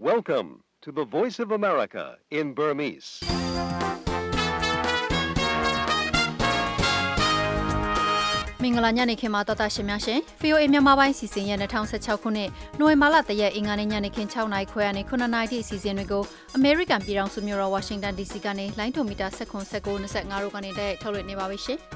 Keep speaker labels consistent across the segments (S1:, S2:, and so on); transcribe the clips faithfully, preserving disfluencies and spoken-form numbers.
S1: Welcome to the Voice of America in Burmese.
S2: ။မင်္ဂလာညနေခင်းမှာတော်တာရှင်များရှင် ဗီအိုအေ မြန်မာပိုင်းစီစဉ်ရဲ့၂၀၁၆ခုနှစ်နိုဝင်ဘာလတရက်အင်္ဂါနေ့ညနေခင်း၆နာရီခွဲကနေ9နာရီထိအစီအစဉ်တွေကိုအမေရိကန်ပြည်ထောင်စုမြို့တော်ဝါရှင်တန် ဒီစီ ကနေလိုင်းဒိုမီတာ၁၇ ၁၉ ၂၅တို့ကနေတိုက်ထုတ်လွှင့်နေပါပြီရှင်။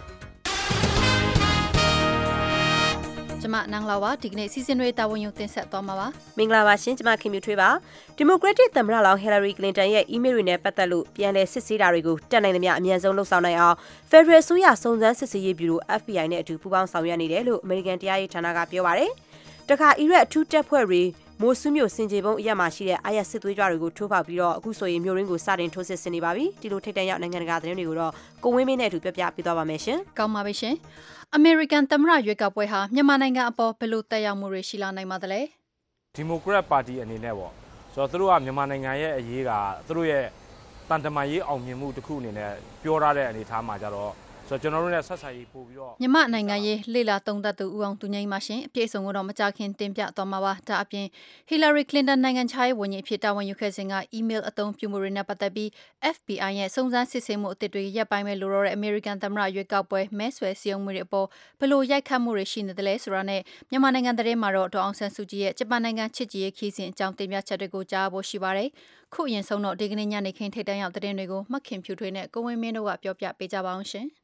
S2: ကျမနန်းလာဝါဒီကနေ့စီစဉ်တွေတာဝန်ယူတင်ဆက်သွားမှာပါ
S3: မင်္ဂလာပါရှင်ကျမခင်မြူထွေးပါဒီမိုကရက်တစ်သမ္မတလောင်းဟီလာရီကလင်တန်ရဲ့အီးမေးလ်တွေနဲ့ပတ်သက်လို့ပြန်လည်စစ်ဆေးတာတွေကိုတက်နိုင်သမျှအမြန်ဆုံးလှုပ်ဆောင်နိုင်အောင် Federal အစိုးရစုံစမ်းစစ်ဆေးရေးဘျူရို F B I နဲ့အတူပူးပေါင်းဆောင်ရွက်နေတယ်လို့အမေရိကန်တရားရေးဌာနကပြောပါတယ်တခါအီရတ်အထူးတပ်ဖွဲ့တွေမိုဆူမြို့စင်ကြေပုံအရက်မှာရှိတဲ့အာရစစ်သွေးကြွတွေကိုထိုးဖောက်ပြီးတော့အခုဆိုရင်မြို့ရင်းကိုစတင်ထိုးစစ်ဆင်နေပါပြီဒီလိုထိတ်တန့်ရောက်နိုင်ငံတကာသတင်းတွေကိုတော့ကိုဝင်းမင်းနဲ့အတူပြပြပေးသွားပါမယ်ရှင်
S2: ကောင်းပါပြီရှင်အမေရိကန်သမ္မတရွေးကောက်ပွဲဟာမြန်မာနိုင်ငံအပေါ်ဘယ်လိုတက်ရောက်မှုတွေရှိလာနိုင်ပါသလဲ
S4: ဒီမိုကရက်ပါတီအနေနဲ့ပေါ့ဆိုတော့သူတို့ကမြန်မာနိုင်ငံရဲ့အရေးကသူတို့ရဲ့တန်တမာရေးအောင်မြင်မှုတစ်ခုအနေနဲ့ပြောထားတဲ့အနေအထားမှာကြတော့ဆိုတော့ကျွန်တော်တို့နဲ့ဆက်ဆံရေးပို့ပြီးတော့
S2: မြန်မာနိုင်ငံရေးလေလာသုံးသပ်သူဦးအောင်သူငိမ့်ပါရှင်အပြည့်အစုံကိုတော့မကြခင်တင်ပြသွားမှာပါဒါအပြင်ဟီလာရီကလင်တန်နိုင်ငံခြားရေးဝန်ကြီးအဖြစ်တာဝန်ယူခဲ့စဉ်ကအီးမေးလ်အသုံးပြုမှုတွေနဲ့ပတ်သက်ပြီး F B I ရဲ့စုံစမ်းစစ်ဆေးမှုအသစ်တွေရပ်ပိုင်းမဲ့လိုတော့တဲ့အမေရိကန်သမ္မတရွေးကောက်ပွဲမဲဆွယ်စည်းရုံးမှုတွေအပေါ်ဘယ်လိုရိုက်ခတ်မှုတွေရှိနေသလဲဆိုတာနဲ့မြန်မာနိုင်ငံသတင်းမှာတော့ဒေါအောင်ဆန်းစုကြည်ရဲ့ဂျပန်နိုင်ငံချစ်ကြည်ရေးခီးစဉ်အကြောင်းတင်ပြချက်တွေကိုကြားဖို့ရှိပါတယ်ခုအရင်ဆုံးတော့ဒီကနေ့ညနေခင်းထိပ်တန်းရောက်သတင်းတွေကိုမှတ်ခင်ဖြူထွေးနဲ့ကိုဝင်းမင်းတို့ကပြောပြပေးကြပါအောင်ရှင်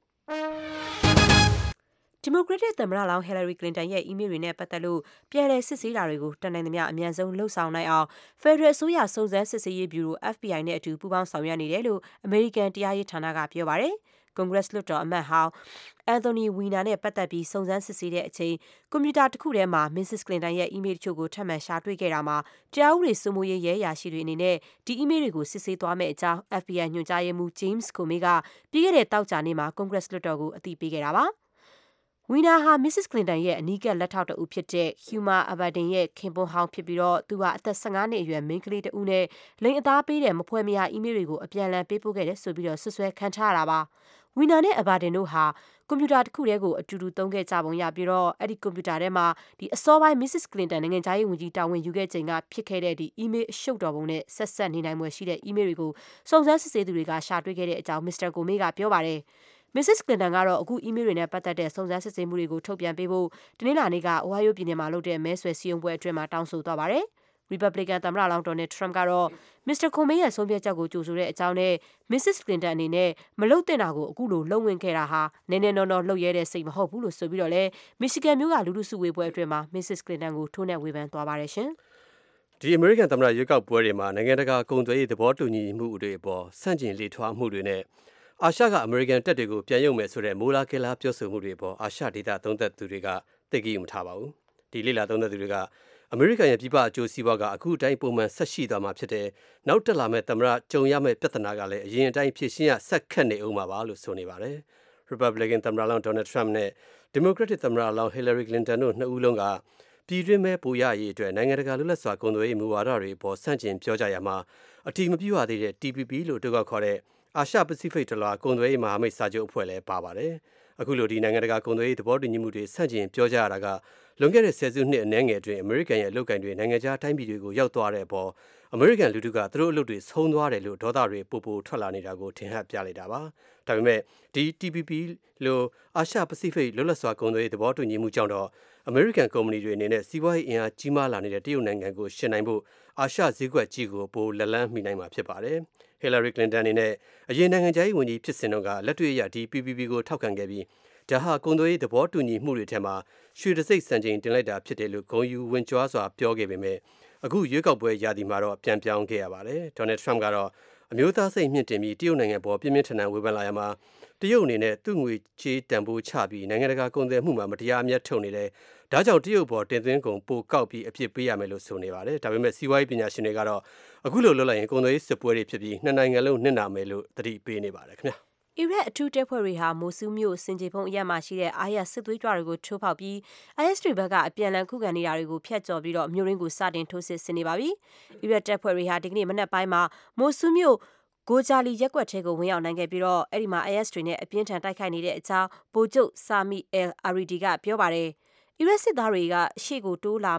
S3: ဒီမိုကရက်တစ်သမ္မတလောင်းဟီလာရီကလင်တန်ရဲ့အီးမေးလ်တွေနဲ့ပတ်သက်လို့ပြန်လည်စစ်ဆေးတာတွေကိုတက်နိုင်သမျှအမြန်ဆုံးလှုပ်ဆောင်နိုင်အောင် Federal အစိုးရစုံစမ်းစစ်ဆေးရေးဘျူရို F B I နဲ့အတူပူးပေါင်းဆောင်ရွက်နေတယ်လို့အမေရိကန်တရားရေးဌာနကပြောပါတယ်။ Congress လွှတ်တော်အမတ်ဟောင်းအန်သိုနီဝီနာနဲ့ပတ်သက်ပြီးစုံစမ်းစစ်ဆေးတဲ့အချိန်ကွန်ပျူတာတစ်ခုထဲမှာ Missus Clinton ရဲ့အီးမေးလ်တချို့ကိုထပ်မံရှာတွေ့ခဲ့တာမှာတရားဥပဒေစိုးမိုးရေးရဲအရာရှိတွေအနေနဲ့ဒီအီးမေးလ်တွေကိုစစ်ဆေးသွားမယ့်အကြောင်း F B I ညွှန်ကြားရေးမှူး James Comey ကပြီးခဲ့တဲ့သောကြာနေ့မှာ Congress လွှတ်တော်ကိုအသိပေးခဲ့တာပါ။ဝီနာဟာ Missus Clinton ရဲ့အနီးကပ်လက်ထောက်တဦးဖြစ်တဲ့ Huma Abedin ရဲ့ခင်ပွန်းဟောင်းဖြစ်ပြီးတော့သူဟာအသက်၁၅နှစ်အရွယ်မိန်းကလေးတဦးနဲ့လိင်အသားပေးတဲ့မဖွဲမရအီးမေးလ်တွေကိုအပြန်အလှန်ပေးပို့ခဲ့တယ်ဆိုပြီးတော့ဆွဆွဲခံထားရတာပါ။ဝီနာနဲ့ Abedin တို့ဟာကွန်ပျူတာတစ်ခုတည်းကိုအတူတူသုံးခဲ့ကြပုံရပြီးတော့အဲ့ဒီကွန်ပျူတာထဲမှာဒီအစောပိုင်း Missus Clinton နိုင်ငံခြားရေးဝန်ကြီးတာဝန်ယူခဲ့ချိန်ကဖြစ်ခဲ့တဲ့ဒီအီးမေးလ်အရှုပ်တော်ပုံနဲ့ဆက်ဆက်နေနိုင်မှုရှိတဲ့အီးမေးလ်တွေကိုစုံစမ်းစစ်ဆေးသူတွေကရှာတွေ့ခဲ့တဲ့အကြောင်း Mister Comey ကပြောပါတယ်။ Missus Clinton ကတော့အခုအီးမေးလ်တွေနဲ့ပတ်သက်တဲ့စုံစမ်းစစ်ဆေးမှုတွေကိုထုတ်ပြန်ပေးဖို့တနင်္လာနေ့က Ohio ပြည်နယ်မှာလုပ်တဲ့မဲဆွယ်စည်းရုံးပွဲအတွင်းမှာတောင်းဆိုသွားပါတယ်။ Republican သမ္မတလောင်း Donald Trump ကတော့ Mister Comey ရဲ့ဆုံးဖြတ်ချက်ကိုကြိုဆိုတဲ့အကြောင်းနဲ့ Missus Clinton အနေနဲ့မလုပ်သင့်တာကိုအခုလိုလုပ်ဝင်ခဲ့တာဟာနည်းနည်းနော်နော်လှုပ်ရဲတဲ့စိတ်မဟုတ်ဘူးလို့ဆိုပြီးတော့လဲ Michigan မြို့ကလူထုစုဝေးပွဲအတွင်းမှာ Missus Clinton ကိုထိုးနှက်ဝေဖန်သွားပါတယ်ရှင်
S1: ။ဒီအမေရိကန်သမ္မတရွေးကောက်ပွဲတွေမှာနိုင်ငံတကာကုန်သွယ်ရေးသဘောတူညီမှုတွေအပေါ်ဆန့်ကျင်လေထွားမှုတွေနဲ့အာရှကအမေရိကန်တပ်တွေကိုပြန်ရုပ်မယ်ဆိုတဲ့မိုးလာကဲလာပြောဆိုမှုတွေပေါ်အာရှဒေသသုံးသက်သူတွေကသိကြည့်မထားပါဘူး။ဒီလေလာသုံးသက်သူတွေကအမေရိကန်ရဲ့ပြည်ပအကျိုးစီးပွားကအခုတိုင်းပုံမှန်ဆက်ရှိသွားမှာဖြစ်တယ်။နောက်တက်လာမဲ့သမ္မတကြုံရမဲ့ပြဿနာကလည်းအရင်အတိုင်းဖြစ်ရှင်းရဆက်ခက်နေအောင်ပါပါလို့ဆိုနေပါတယ်။ Republican သမ္မတလောင်း Donald Trump နဲ့ Democratic သမ္မတလောင်း Hillary Clinton တို့နှစ်ဦးလုံးကပြည်တွင်းမဲ့ပူရရေးအတွက်နိုင်ငံတကာလွတ်လပ်စွာကုန်သွယ်ရေးမူဝါဒတွေပေါ်ဆန့်ကျင်ပြောကြရမှာအတီမပြည့်ဝသေးတဲ့ T P P လို့တုတ်ခေါ်တဲ့အာရှပစိဖိတ်တလွှာကုန်သွယ်ရေးမဟာမိတ်စာချုပ်အဖွဲ့လည်းပါပါတယ်။အခုလိုဒီနိုင်ငံတကာကုန်သွယ်ရေးသဘောတူညီမှုတွေဆန့်ကျင်ပြောကြရတာကလွန်ခဲ့တဲ့ဆယ်စုနှစ်အနည်းငယ်အတွင်းအမေရိကန်ရဲ့အလုပ်ကိုင်တွေနိုင်ငံခြားတိုင်းပြည်တွေကိုရောက်သွားတဲ့အပေါ်အမေရိကန်လူထုကသူတို့အလုပ်တွေဆုံးသွားတယ်လို့ဒေါသတွေပို့ပို့ထွက်လာနေတာကိုထင်ဟပ်ပြလိုက်တာပါ။ဒါပေမဲ့ဒီ T P P လို့အာရှပစိဖိတ်လွတ်လပ်စွာကုန်သွယ်ရေးသဘောတူညီမှုကြောင့်တော့အမေရိကန်ကုမ္ပဏီတွေအနေနဲ့စီးပွားရေးအင်အားကြီးမားလာနေတဲ့တရုတ်နိုင်ငံကိုရှင်နိုင်ဖို့အာရှဈေးကွက်ကြီးကိုပိုလက်လန်းမိနိုင်မှာဖြစ်ပါတယ်။ Hillary Clinton အနေနဲ့အရင်နိုင်ငံခြားရေးဝန်ကြီးဖြစ်စဉ်တုန်းကလက်တွေ့အရဒီ P P P ကိုထောက်ခံခဲ့ပြီးဒါဟာကုန်သွယ်ရေးသဘောတူညီမှုတွေထဲမှာရွှေတစိမ့်စံချိန်တင်လိုက်တာဖြစ်တယ်လို့ဂုဏ်ယူဝင်ကြွားစွာပြောခဲ့ပေမဲ့အခုရွေးကောက်ပွဲရာသီမှာတော့ပြန်ပြောင်းခဲ့ရပါတယ်။ Donald Trump ကတော့အမျိုးသားစိတ်မြင့်တင်ပြီးတရုတ်နိုင်ငံပေါ်ပြင်းပြင်းထန်ထန်ဝေဖန်လာရမှာတရုတ်အနေနဲ့သူ့ငွေချေးတန်ဖိုးချပြီးနိုင်ငံတကာကုန်သွယ်မှုမှာမတရားအမြတ်ထုတ်နေတယ်။ဒါကြောင့်တရုတ်ပေါ်တင်သွင်းကုန်ပိုကောက်ပြီးအပြစ်ပေးရမယ်လို့ဆိုနေပါတယ်။ဒါပေမဲ့စီးပွားရေးပညာရှင်တွေကတော့အခုလိုလုပ်လိုက်ရင်ကုန်သွယ်ရေးစစ်ပွဲတွေဖြစ်ပြီးနှစ်နိုင်ငံလုံးနစ်နာမယ်လို့သတိပေးနေပါတယ်ခင်ဗျာ
S3: ။အီရတ်အထူးတပ်ဖွဲ့တွေဟာမိုဆူမြို့စင်ကြေပုံအရက်မှာရှိတဲ့အာရစစ်သွေးကြွတွေကိုထိုးဖောက်ပြီး I S တွေဘက်ကအပြန်အလှန်ခုခံနေတာတွေကိုဖျက်ကျော်ပြီးတော့မြို့ရင်းကိုစတင်ထိုးစစ်ဆင်နေပါပြီ။အီရတ်တပ်ဖွဲ့တွေဟာဒီကနေ့မနက်ပိုင်းမှာမိုဆူမြို့ဂိုဂျာလီရက်ကွက်ထဲကိုဝင်ရောက်နိုင်ခဲ့ပြီးတော့အဲ့ဒီမှာ I S တွေနဲ့အပြင်းထန်တိုက်ခိုက်နေတဲ့အကြောင်းဗိုလ်ချုပ်ဆာမီအယ်အာရီဒီကပြောပါတယ်။အီရတ်စစ်သားတွေကရှေ့ကိုတိုးလာ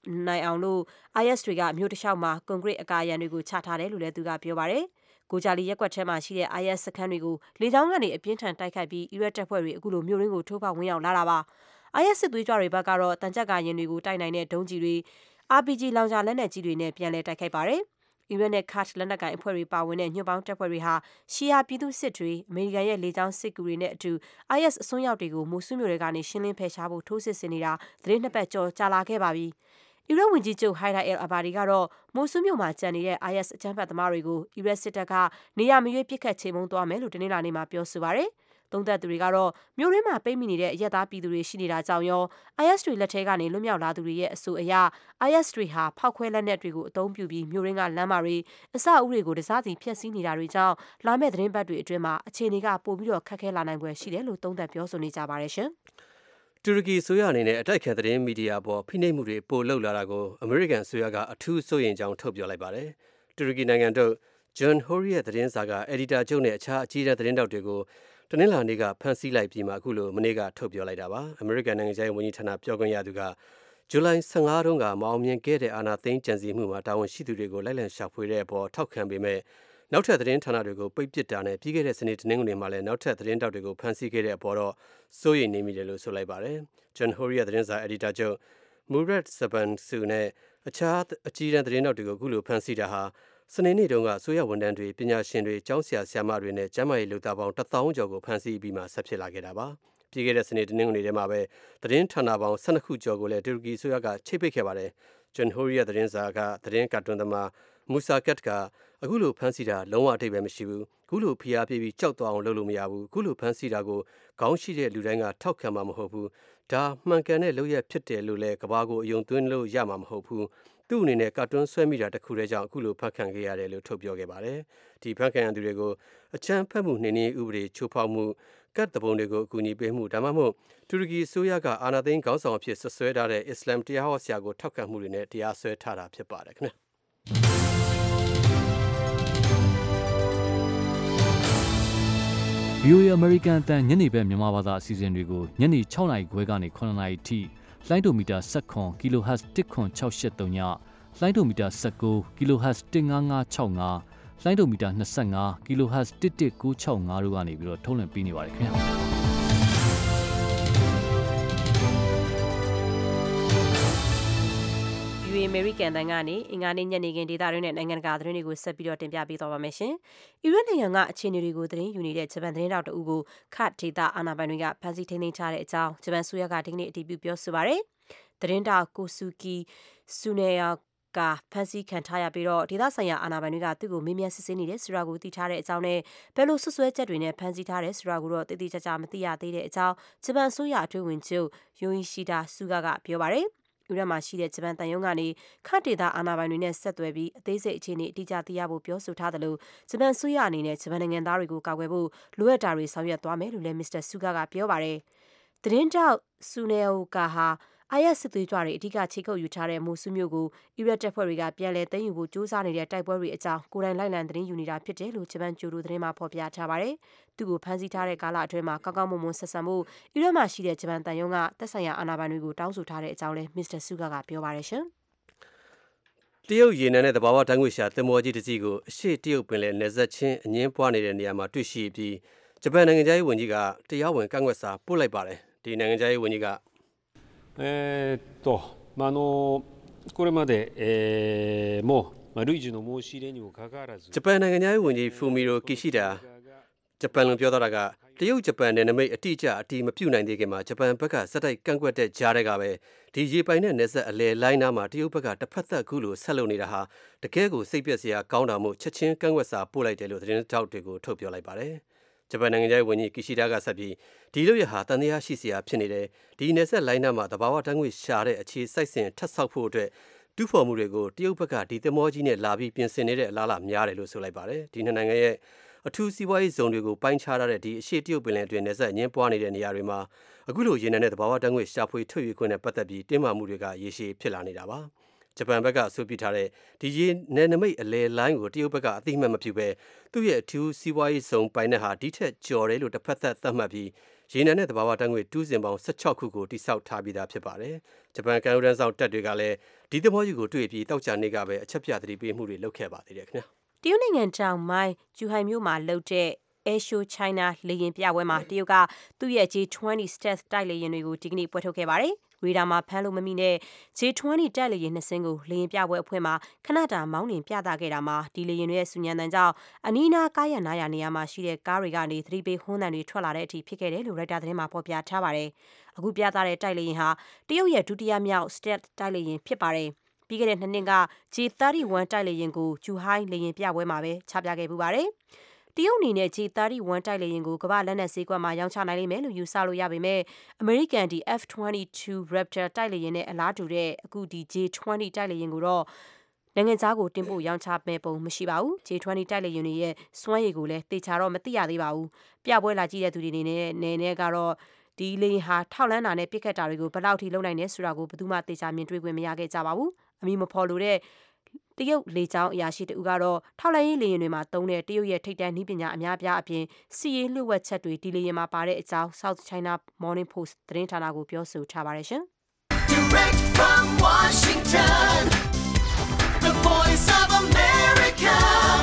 S3: နိုင်အောင်လို့ I S တွေကမြို့တစ်လျှောက်မှာကွန်ကရစ်အကာအရံတွေကိုချထားတယ်လို့လည်းသူကပြောပါတယ်။ကိုဂျာလီရက်ကွက်ထဲမှာရှိတဲ့ I S စခန်းတွေကိုလေကြောင်းကနေအပြင်းထန်တိုက်ခိုက်ပြီးအီရတ်တပ်ဖွဲ့တွေအခုလိုမြို့ရင်းကိုထိုးဖောက်ဝင်ရောက်လာတာပါ။ I S စစ်သွေးကြွတွေဘက်ကတော့တန်ကြပ်ကာရင်တွေကိုတိုက်နိုင်တဲ့ဒုံးကျည်တွေ R P G လောင်ချာလက်နက်ကြီးတွေနဲ့ပြန်လည်တိုက်ခိုက်ပါတယ်။အီရတ်နဲ့ကာ့ဒ်လက်နက်ကိုင်အဖွဲ့တွေပါဝင်တဲ့ညွန့်ပေါင်းတပ်ဖွဲ့တွေဟာရှီယာပြည်သူစစ်တွေအမေရိကန်ရဲ့လေကြောင်းစစ်ကူတွေနဲ့အတူ I S အစွန်းရောက်တွေကိုမိုဆူမြို့တွေကနေရှင်းလင်းဖယ်ရှားဖို့ထိုးစစ်ဆင်နေတာသတင်းနှစ်ပတ်ကျော်ကြာလာခဲ့ပါပြီ။အီရတ်ဝန်ကြီးချုပ်ဟိုင်ဒါအယ်လ်အဘာဒီကတော့မိုဆူမြို့မှာကျန်နေတဲ့ I S အကြမ်းဖက်သမားတွေကိုအီရတ်စစ်တပ်ကနေရာမရွေးပစ်ခတ်ချေမှုန်းသွားမယ်လို့တနင်္လာနေ့မှာပြောဆိုပါတယ်။သုံးသပ်သူတွေကတော့မြို့ရင်းမှာပိတ်မိနေတဲ့အရက်သားပြည်သူတွေရှိနေတာကြောင့်ရော I S တွေလက်ထဲကနေလွတ်မြောက်လာသူတွေရဲ့အဆိုအရ I S တွေဟာဖောက်ခွဲလက်နက်တွေကိုအသုံးပြုပြီးမြို့ရင်းကလမ်းမတွေအဆောက်အဦတွေကိုတစားစီဖျက်ဆီးနေတာတွေကြောင့်လာမယ့်သတင်းပတ်တွေအတွင်းမှာအခြေအနေကပိုပြီးတော့ခက်ခဲလာနိုင်ဖွယ်ရှိတယ်လို့သုံးသပ်ပြောဆိုနေကြပါတယ်ရှင်
S1: ။တူရကီဆိုရအနေနဲ့အတိုက်ခံသတင်းမီဒီယာပေါ်ဖိနှိပ်မှုတွေပိုလှုပ်လာတာကိုအမေရိကန်ဆိုရကအထူးစိုးရိမ်ကြောင်းထုတ်ပြောလိုက်ပါတယ်။တူရကီနိုင်ငံတို့ဂျွန်ဟိုရီရဲ့သတင်းစာကအက်ဒီတာချုပ်နဲ့အခြားအကြီးတန်းသတင်းတောက်တွေကိုတနင်္လာနေ့ကဖမ်းဆီးလိုက်ပြီးမှအခုလိုမနေ့ကထုတ်ပြောလိုက်တာပါအမေရိကန်နိုင်ငံခြားရေးဝန်ကြီးဌာနပြောခွင့်ရသူကဇူလိုင်ဆယ့်ငါးတုန်းကမအောင်မြင်ခဲ့တဲ့အာဏာသိမ်းကြံစည်မှုမှာတာဝန်ရှိသူတွေကိုလိုက်လံရှာဖွေတဲ့အပေါ်ထောက်ခံပေမဲ့နောက်ထပ်သတင်းဌာနတွေကိုပိတ်ပစ်တာနဲ့ပြီးခဲ့တဲ့စနေတနင်္ဂနွေမှာလည်းနောက်ထပ်သတင်းတောက်တွေကိုဖမ်းဆီးခဲ့တဲ့အပေါ်တော့စိုးရိမ်နေမိတယ်လို့ဆိုလိုက်ပါတယ်ဂျွန်ဟိုရီရဲ့သတင်းစာအက်ဒီတာချုပ်မူရတ်ဇဘန်ဆူနဲ့အခြားအကြီးတန်းသတင်းတောက်တွေကိုအခုလိုဖမ်းဆီးတာဟာစနေနေ့တုန်းကဆိုရဝန်ထမ်းတွေပညာရှင်တွေကျောင်းဆရာဆရာမတွေနဲ့ကျန်းမာရေးလုပ်သားပေါင်းတစ်သောင်းကျော်ကိုဖမ်းဆီးပြီးမှဆက်ဖြစ်လာခဲ့တာပါပြီးခဲ့တဲ့စနေတနင်္ဂနွေထဲမှာပဲသတင်းဌာနပေါင်း၁၂ခုကျော်ကိုလည်းတူရကီဆိုရကချိတ်ပိတ်ခဲ့ပါတယ်ဂျွန်ဟိုရီရဲ့သတင်းစာကသတင်းကာတွန်းသမားမူဆာကတ်ကအခုလိုဖမ်းဆီးတာလုံးဝအထိပ္ပယ်မရှိဘူးခုလိုဖိအားပေးပြီးကြောက်သွားအောင်လုပ်လို့မရဘူးခုလိုဖမ်းဆီးတာကိုခေါင်းရှိတဲ့လူတိုင်းကထောက်ခံမှာမဟုတ်ဘူးဒါမှန်ကန်တဲ့လုပ်ရဖြစ်တယ်လို့လည်းကဘာကိုအယုံသွင်းလို့ရမှာမဟုတ်ဘူးသူ့အနေနဲ့ကာတွန်းဆွဲမိတာတခုတည်းကြောင့်အခုလိုဖတ်ခံခဲ့ရတယ်လို့ထုတ်ပြောခဲ့ပါတယ်ဒီဖတ်ခံရသူတွေကိုအချမ်းဖတ်မှုနှိမ်နင်းဥပဒေချိုးဖောက်မှုကတ်တပုံတွေကိုအကူအညီပေးမှုဒါမှမဟုတ်တူရကီအစိုးရကအာဏာသိမ်းခေါင်းဆောင်အဖြစ်ဆွဆွဲထားတဲ့အစ္စလာမ်တရားဟောဆရာကိုထောက်ခံမှုတွေနဲ့တရားစွဲထားတာဖြစ်ပါတယ်ခင်ဗျာ
S5: ဗီအိုအေ American အတန်ညနေဘက်မြန်မာဘာသာအစီအစဉ်တွေကိုညနေ၆နာရီခွဲကနေခုနှစ်နာရီထိလိုင်းဒိုမီတာ၁၇ kHz တစ်ခွန်၆၈၃ညလိုင်းဒိုမီတာ၁၉ kHz တစ်၅၅၆၅လိုင်းဒိုမီတာ၂၅ kHz တစ်တစ်၉၆၅တို့ကနေပြီးတော့ထုတ်လွှင့်ပေးနေပါတယ်ခင်ဗျာ
S3: အမေရိကန်တန်ကနေအင်္ဂါနေ့ညနေခင်းဒေသတွင်းနဲ့နိုင်ငံတကာသတင်းတွေကိုဆက်ပြီးတော့တင်ပြပေးသွားပါမယ်ရှင်။အီရတ်နိုင်ငံကအခြေအနေတွေကိုသတင်းယူနေတဲ့ဂျပန်သတင်းတောက်တအုပ်ကိုခတ်ဒေသအာဏာပိုင်တွေကဖမ်းဆီးထိန်းသိမ်းထားတဲ့အကြောင်းဂျပန်ဆိုရကဒီကနေ့အတည်ပြုပြောဆိုပါရယ်။သတင်းတောက်ကိုဆူကီဆူနေယာကဖမ်းဆီးခံထားရပြီးတော့ဒေသဆိုင်ရာအာဏာပိုင်တွေကသူ့ကိုမေးမြန်းစစ်ဆေးနေတယ်ဆိုတာကိုသိထားတဲ့အကြောင်းနဲ့ဘယ်လိုဆွဆွဲချက်တွေနဲ့ဖမ်းဆီးထားတယ်ဆိုတာကိုတော့တိတိကျကျမသိရသေးတဲ့အကြောင်းဂျပန်ဆိုရအတွင်းဝင်ချုပ်ယိုအီရှိဒါဆူဂါကပြောပါရယ်။ဥရမှာရှိတဲ့ဂျပန်တန်ယုံကနေခတ်ဒေသအာဏာပိုင်တွေနဲ့ဆက်သွယ်ပြီးအသေးစိတ်အခြေအနေအတိအကျသိရဖို့ပြောဆိုထားတယ်လို့ဂျပန်ဆိုရအနေနဲ့ဂျပန်နိုင်ငံသားတွေကိုကာကွယ်ဖို့လိုအပ်တာတွေဆောင်ရွက်သွားမယ်လို့လည်းမစ္စတာဆူဂါကပြောပါရယ်။သတင်းတောက်ဆူနေအိုကာဟာI S စစ်သွေးကြွတွေအဓိကခြေကုပ်ယူထားတဲ့မိုဆူမြို့ကိုအီရတ်တပ်ဖွဲ့တွေကပြန်လည်သိမ်းယူဖို့ကြိုးစားနေတဲ့တိုက်ပွဲတွေအကြောင်းကိုယ်တိုင်လိုက်လံသတင်းယူနေတာဖြစ်တယ်လို့ဂျပန်ဂျိုဒိုသတင်းမှာဖော်ပြထားပါတယ်။သူ့ကိုဖမ်းဆီးထားတဲ့ကာလအတွင်းမှာကောင်းကောင်းမွန်မွန်ဆက်ဆံဖို့အီရတ်မှာရှိတဲ့ဂျပန်တန်ယုံကသက်ဆိုင်ရာအာဏာပိုင်တွေကိုတောင်းဆိုထားတဲ့အကြောင်းလည်းမစ္စတာဆူဂါကပြောပါတယ်ရှင်
S1: ။တရုတ်ရေနံနဲ့သဘာဝဓာတ်ငွေ့ရှာသင်္ဘောကြီးတစ်စီးကိုအရှေ့တရုတ်ပင်လယ်နယ်စပ်ချင်းအငင်းပွားနေတဲ့နေရာမှာတွေ့ရှိပြီးဂျပန်နိုင်ငံခြားရေးဝန်ကြီးကတရားဝင်ကန့်ကွက်စာပို့လိုက်ပါတယ်။ဒီနိုင်ငံခြားရေးဝန်ကြီးက
S6: えー、っと、まあ、あのこれまで、えー、もう、まあ、類似の申し入れにもかかわらず
S1: ဂျပန်နိုင်ငံခြားရေးဝန်ကြီးဖူမီရိုကီရှိတာဂျပန်လုံပြောတော့တာကတရုတ်ဂျပန်နယ်နိမိတ်အတိအကျအတီးမပြုတ်နိုင်သေးခင်မှာဂျပန်ဘက်ကစက်တိုက်ကန့်ကွက်တဲ့ကြားတွေကပဲဒီရေပိုင်တဲ့နယ်စပ်အလဲလိုင်းနားမှာတရုတ်ဘက်ကတစ်ဖက်သက်ကူလို့ဆက်လုပ်နေတာဟာတကယ်ကိုစိတ်ပျက်စရာကောင်းတာမို့ချက်ချင်းကန့်ကွက်စာပို့လိုက်တယ်လို့သတင်းတောက်တွေကိုထုတ်ပြောလိုက်ပါတယ်ဂျပန်နိုင်ငံခြားရေးဝန်ကြီးကီရှိဒါကဆက်ပြီးဒီလိုရဟာတန်တရားရှိစရာဖြစ်နေတယ်ဒီနယ်ဆက်လိုင်းနားမှာတဘာဝတန်းငွေရှာတဲ့အခြေစိုက်စဉ်ထပ်ဆောက်ဖို့အတွက်တူးဖော်မှုတွေကိုတရုတ်ဘက်ကဒီသမောကြီးနဲ့လာပြီးပြင်ဆင်နေတဲ့အလားအလာများတယ်လို့ဆိုလိုက်ပါတယ်ဒီနှစ်နိုင်ငံရဲ့အထူးစီးပွားရေးဇုံတွေကိုပိုင်းခြားထားတဲ့ဒီအရှေ့တရုတ်ပင်လယ်အတွင်းနယ်ဆက်ညှင်းပွားနေတဲ့နေရာတွေမှာအခုလိုရေနံနဲ့တဘာဝတန်းငွေရှာဖွေထုတ်ယူခွင့်နဲ့ပတ်သက်ပြီးတင်းမာမှုတွေကရေရှည်ဖြစ်လာနေတာပါဂျပန်ဘက်ကအဆိုပြုထားတဲ့ဒီရေနယ်နိမိတ်အလဲလိုင်းကိုတရုတ်ဘက်ကအသိမှတ်မပြုဘဲသူ့ရဲ့အထူးစီးပွားရေးဇုံပိုင်တဲ့ဟာဒီထက်ကျော်တယ်လို့တစ်ဖက်သက်သတ်မှတ်ပြီးရေနံနဲ့သဘာဝဓာတ်ငွေ့တူးစင်ပေါင်း၁၆ခုကိုတိစောက်ထားပြီးသားဖြစ်ပါတယ်ဂျပန်ကံရန်ဆောင်တပ်တွေကလည်းဒီသဘောကြီးကိုတွေ့ပြီးတောက်ချနေ့ကပဲအချက်ပြသတိပေးမှုတွေလုပ်ခဲ့ပါသေးတယ်ခင်ဗျာ
S3: တရုတ်နိုင်ငံတောင်ပိုင်းဂျူဟိုင်မြို့မှာလုပ်တဲ့Air Show China လေယာဉ်ပြပွဲမှာတရုတ်ကသူ့ရဲ့ J ၂၀ Stealth တိုက်လေယာဉ်တွေကိုဒီကနေ့ပွဲထုတ်ခဲ့ပါတယ်။ရေဒါမှာဖမ်းလို့မမိတဲ့ J ၂၀ တိုက်လေယာဉ်နှစ်စင်းကိုလေယာဉ်ပြပွဲအဖွဲ့မှာခဏတာမောင်းနှင်ပြသခဲ့တာမှာဒီလေယာဉ်တွေရဲ့ဆူညံတန်ကြောင့်အနီးနားကားရနားရနေရာမှာရှိတဲ့ကားတွေကနေသတိပေးဟွန်းတန်တွေထွက်လာတဲ့အထိဖြစ်ခဲ့တယ်လို့ရိုက်တာသတင်းမှာဖော်ပြထားပါတယ်။အခုပြသတဲ့တိုက်လေယာဉ်ဟာတရုတ်ရဲ့ဒုတိယမြောက် Stealth တိုက်လေယာဉ်ဖြစ်ပါတယ်။ပြီးခဲ့တဲ့နှစ်နှစ်က J ၃၁ တိုက်လေယာဉ်ကိုဂျူဟိုင်းလေယာဉ်ပြပွဲမှာပဲချပြခဲ့ပူပါတယ်။တရုတ်အနေနဲ့ J ၃၁ တိုက်လေယာဉ်ကိုကမ္ဘာလက်နက်ဈေးကွက်မှာရောင်းချနိုင်လိမ့်မယ်လို့ယူဆလို့ရပေမဲ့အမေရိကန်ဒီ F ၂၂ Raptor တိုက်လေယာဉ်နဲ့အလားတူတဲ့အခုဒီ J ၂၀ တိုက်လေယာဉ်ကိုတော့နိုင်ငံခြားကိုတင်ပို့ရောင်းချမဲ့ပုံမရှိပါဘူး။ J ၂၀ တိုက်လေယာဉ်တွေရဲ့စွမ်းရည်ကိုလည်းသေချာတော့မသိရသေးပါဘူး။ပြပွဲလာကြည့်တဲ့သူတွေအနေနဲ့နေနဲ့ကတော့ဒီလေယာဉ်ဟာထောက်လန်းတာနဲ့ပြစ်ခတ်တာတွေကိုဘယ်လောက်ထိလုပ်နိုင်လဲဆိုတာကိုဘယ်သူမှသေချာမြင်တွေ့ခွင့်မရခဲ့ကြပါဘူး။အမည်မဖော်လိုတဲ့တရုတ်လေကြောင်းအရာရှိတဦးကတော့ထောက်လှမ်းရေးလေယာဉ်တွေမှာသုံးတဲ့တရုတ်ရဲ့ထိပ်တန်းနည်းပညာအများအပြားအပြင်စီးရေးလှုပ်ဝက်ချက်တွေဒီလေယာဉ်မှာပါတဲ့အကြောင်း South China Morning Post သတင်းဌာနကိုပြောဆိုထားပါတယ်ရှင်။ Direct from Washington, the Voice of America,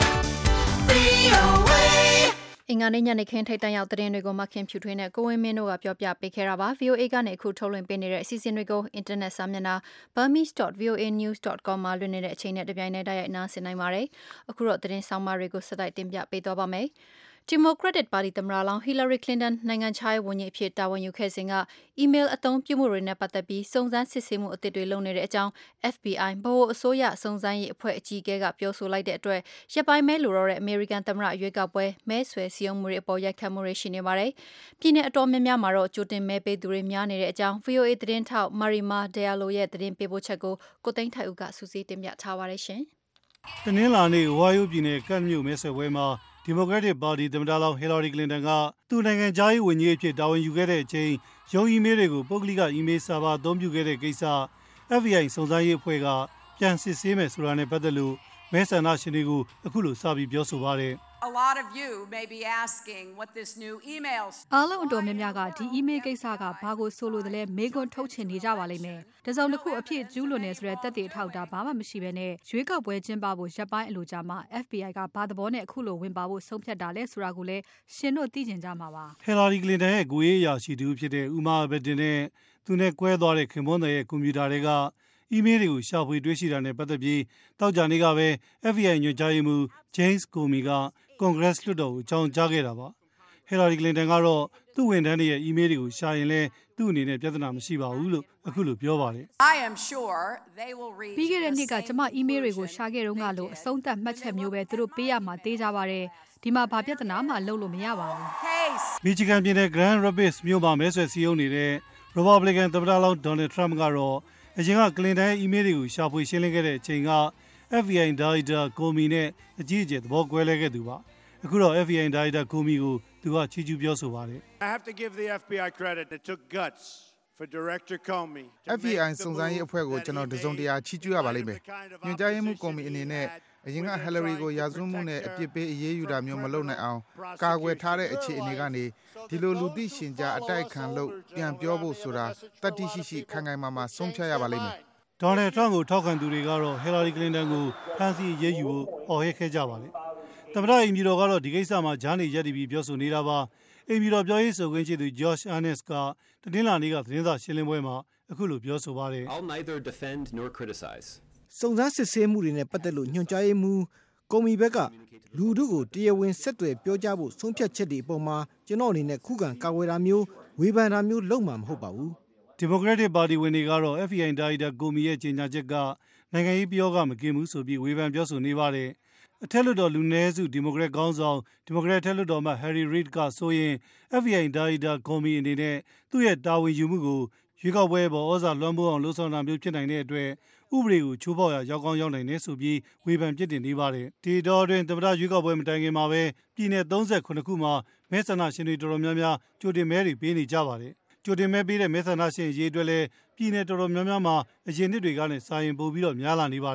S3: V O A
S2: အင်္ဂါနေ့ညနေခင်းထိပ်တန်းရောက်သတင်းတွေကိုမခင်ဖြူထွေးနဲ့ကိုဝင်းမင်းတို့ကပြောပြပေးခဲ့တာပါ V O A ကနေအခုထုတ်လွှင့်ပေးနေတဲ့အစီအစဉ်တွေကိုအင်တာနက်စာမျက်နှာ burmese dot v o a news dot com မှာလွှင့်နေတဲ့အချိန်နဲ့တပြိုင်တည်းတိုက်ရိုက်နားဆင်နိုင်ပါတယ်အခုတော့သတင်းဆောင်မတွေကိုစတိုက်တင်ပြပေးသွားပါမယ်Democratic Party သမ္မတလောင်း Hillary Clinton နိုင်ငံခြားရေးဝန်ကြီးအဖြစ်တာဝန်ယူခဲ့စဉ်က email အသုံးပြုမှုတွေနဲ့ပတ်သက်ပြီးစုံစမ်းစစ်ဆေးမှုအသစ်တွေလုပ်နေတဲ့အကြောင်း F B I ဗဟိုအစိုးရစုံစမ်းရေးအဖွဲ့အကြီးအကဲကပြောဆိုလိုက်တဲ့အတွက်ရက်ပိုင်းမဲလိုတော့တဲ့ American သမ္မတရွေးကောက်ပွဲမဲဆွယ်စည်းရုံးမှုတွေအပေါ်ရိုက်ခတ်မှုတွေရှိနေပါတယ်။ပြည်내အတော်များများမှာတော့ကြိုတင်မဲပေးသူတွေများနေတဲ့အကြောင်း V O A သတင်းထောက် Marima Diallo ရဲ့သတင်းပေးပို့ချက်ကိုကိုသိန်းထိုက်ဦးကစူးစီးတင်ပြထားပါတယ်ရှင်
S7: ။တနင်္လာနေ့ Ohio ပြည်နယ်ကတ်မြို့မဲဆွယ်ပွဲမှာDemocratic Party သမ္မတလောင်း Hillary Clinton ကသူ့နိုင်ငံခြားရေးဝန်ကြီးအဖြစ်တာဝန်ယူခဲ့တဲ့အချိန်ရုံးအီးမေးလ်တွေကိုပုဂ္ဂလိကအီးမေးလ်ဆာဗာအသုံးပြုခဲ့တဲ့ကိစ္စ F B I စုံစမ်းရေးအဖွဲ့ကပြန်စစ်ဆေးမယ်ဆိုတာနဲ့ပတ်သက်လို့မဲဆန္ဒရှင်တွေကိုအခုလိုစပြီးပြောဆိုပါတယ်
S8: A lot of you may be asking what this new emails
S9: အားလုံးအတော်များများကဒီ email ကိစ္စကဘာကိုဆိုလိုတယ်လဲမေးခွန်းထုတ်ချင်နေကြပါလိမ့်မယ်။တစုံတစ်ခုအဖြစ်ကျူးလွန်နေဆိုတဲ့သက်သေအထောက်အထားဘာမှမရှိဘဲနဲ့ရွေးကောက်ပွဲကျင်းပဖို့ရပ်ပိုင်းအလိုကြာမှာ F B I ကဘာသဘောနဲ့အခုလိုဝင်ပါဖို့ဆုံးဖြတ်တာလဲဆိုတာကိုလည်းရှင်တို့သိချင်ကြမှာပါ
S7: ။ Hillary Clinton ရဲ့ကိုယ်ရေးအရာရှိသူဖြစ်တဲ့ Uma Abedin နဲ့သူနဲ့ကွဲသွားတဲ့ခင်ပွန်းရဲ့ကွန်ပျူတာတွေကအီးမေးလ်တွေကိုရှာဖွေတွေ့ရှိတာနဲ့ပတ်သက်ပြီးတောက်ကြနေ့ကပဲ F B I ညွှန်ကြားရေးမှူး James Comey ကCongress လွှတ်တော်ကိုအကြောင်းကြားခဲ့တာပါ။ Hillary Clinton ကတော့သူ့ဝန်ထမ်းတွေရဲ့ email တွေကိုရှာရင်လဲသူ့အနေနဲ့ပြဿနာမရှိပါဘူးလို့အခုလိုပြောပါတယ်။
S8: I am sure they will read
S9: ပြီးခဲ့တဲ့နှစ်ကကျမ email တွေကိုရှာခဲ့တုန်းကလို့အဆုံးသတ်မှတ်ချက်မျိုးပဲသူတို့ပေးရမှာသိကြပါတယ်။ဒီမှာဘာပြဿနာမှလုပ်လို့မရပါဘူး
S7: ။ Michigan ပြည်နယ် Grand Rapids မြို့မှာမဲဆွယ်စည်းရုံးနေတဲ့ Republican သမ္မတလောင်း Donald Trump ကတော့အရင်က Clinton ရဲ့ email တွေကိုရှာဖွေရှင်းလင်းခဲ့တဲ့အချိန်က F B I ဒါရိုက်တာ Comey နဲ့အကြီးအကျယ်သဘောကွဲလဲခဲ့သူပါ။အခုတော့ F B I ဒါရိုက်တာ Comey ကိုသူကချီးကျူးပြောဆိုပါတယ်။
S10: I have to give the F B I credit. It took guts for Director Comey.
S11: F B I စုံစမ်းရေးအဖွဲ့ကိုကျွန်တော်တစုံတရာချီးကျူးရပါလိမ့်မယ်။ညွှန်ကြားရေးမှူး Comey အနေနဲ့အရင်က Hillary ကိုရာဇဝတ်မှုနဲ့အပြစ်ပေးအရေးယူတာမျိုးမလုပ်နိုင်အောင်ကာကွယ်ထားတဲ့အခြေအနေကနေဒီလိုလူသိရှင်ကြားအတိုက်ခံလို့ပြန်ပြောဖို့ဆိုတာတတိရှိရှိခိုင်ခိုင်မာမာဆုံးဖြတ်ရပါလိမ့်မယ်
S7: ။ Donald Trump ကိုထောက်ခံသူတွေကတော့ Hillary Clinton ကိုဖမ်းဆီးရေးယူဖို့အော်ဟစ်ခဲ့ကြပါတယ်။သမ္မတအိမ်ဖြူတော်ကတော့ဒီကိစ္စမှာဂျားနေရက်တီပြီးပြောဆိုနေတာပါ။အိမ်ဖြူတော်ပြောရေးဆိုခွင့်ရှိသူ Josh Earnest ကတနင်္လာနေ့ကသတင်းစာရှင်းလင်းပွဲမှာအခုလိုပြောဆိုပါတယ်။
S12: I'll neither defend nor criticize.
S13: စုံစမ်းစစ်ဆေးမှုတွေနဲ့ပတ်သက်လို့ညွှန်ကြားရေးမှူးကိုမီဘက်ကလူတို့ကိုတရားဝင်ဆက်သွယ်ပြောကြားဖို့ဆုံးဖြတ်ချက်တွေအပေါ်မှာကျွန်တော်အနေနဲ့ခုခံကာကွယ်တာမျိုးဝေဖန်တာမျိုးလုပ်မှာမဟုတ်ပါဘူး
S7: ။ Democratic Party ဝင်တွေကတော့ F B I ဒါရိုက်တာကိုမီရဲ့ကြေညာချက်ကနိုင်ငံရေးပြောကမကင်းဘူးဆိုပြီးဝေဖန်ပြောဆိုနေပါတယ်။အထက်လွှတ်တော်လူနည်းစု Democrat ခေါင်းဆောင် Democrat ထက်လွှတ်တော်မှ Harry Reid ကဆိုရင် F B I ဒါရိုက်တာကိုမီအနေနဲ့သူ့ရဲ့တာဝန်ယူမှုကိုရွေးကောက်ပွဲပေါ်ဩဇာလွှမ်းမိုးအောင်လှုံ့ဆော်တာမျိုးဖြစ်နိုင်တဲ့အတွက်ဥပဒေကိုချိုးဖောက်ရာရောက်ကောင်းရောက်နိုင်တယ်ဆိုပြီးဝေဖန်ပြစ်တင်နေပါတယ်။ဒီတော့တွင်သမ္မတရွေးကောက်ပွဲမတိုင်ခင်မှာပဲပြည်နယ်၃၇ခုမှာမဲဆန္ဒရှင်တွေတော်တော်များများကြိုတင်မဲတွေပေးနေကြပါတယ်။ကြိုတင်မဲပေးတဲ့မဲဆန္ဒရှင်အရေးအတွက်လည်းပြည်နယ်တော်တော်များများမှာအရင်နှစ်တွေကနဲ့စာရင်ပို့ပြီးတော့များလာနေပါတယ်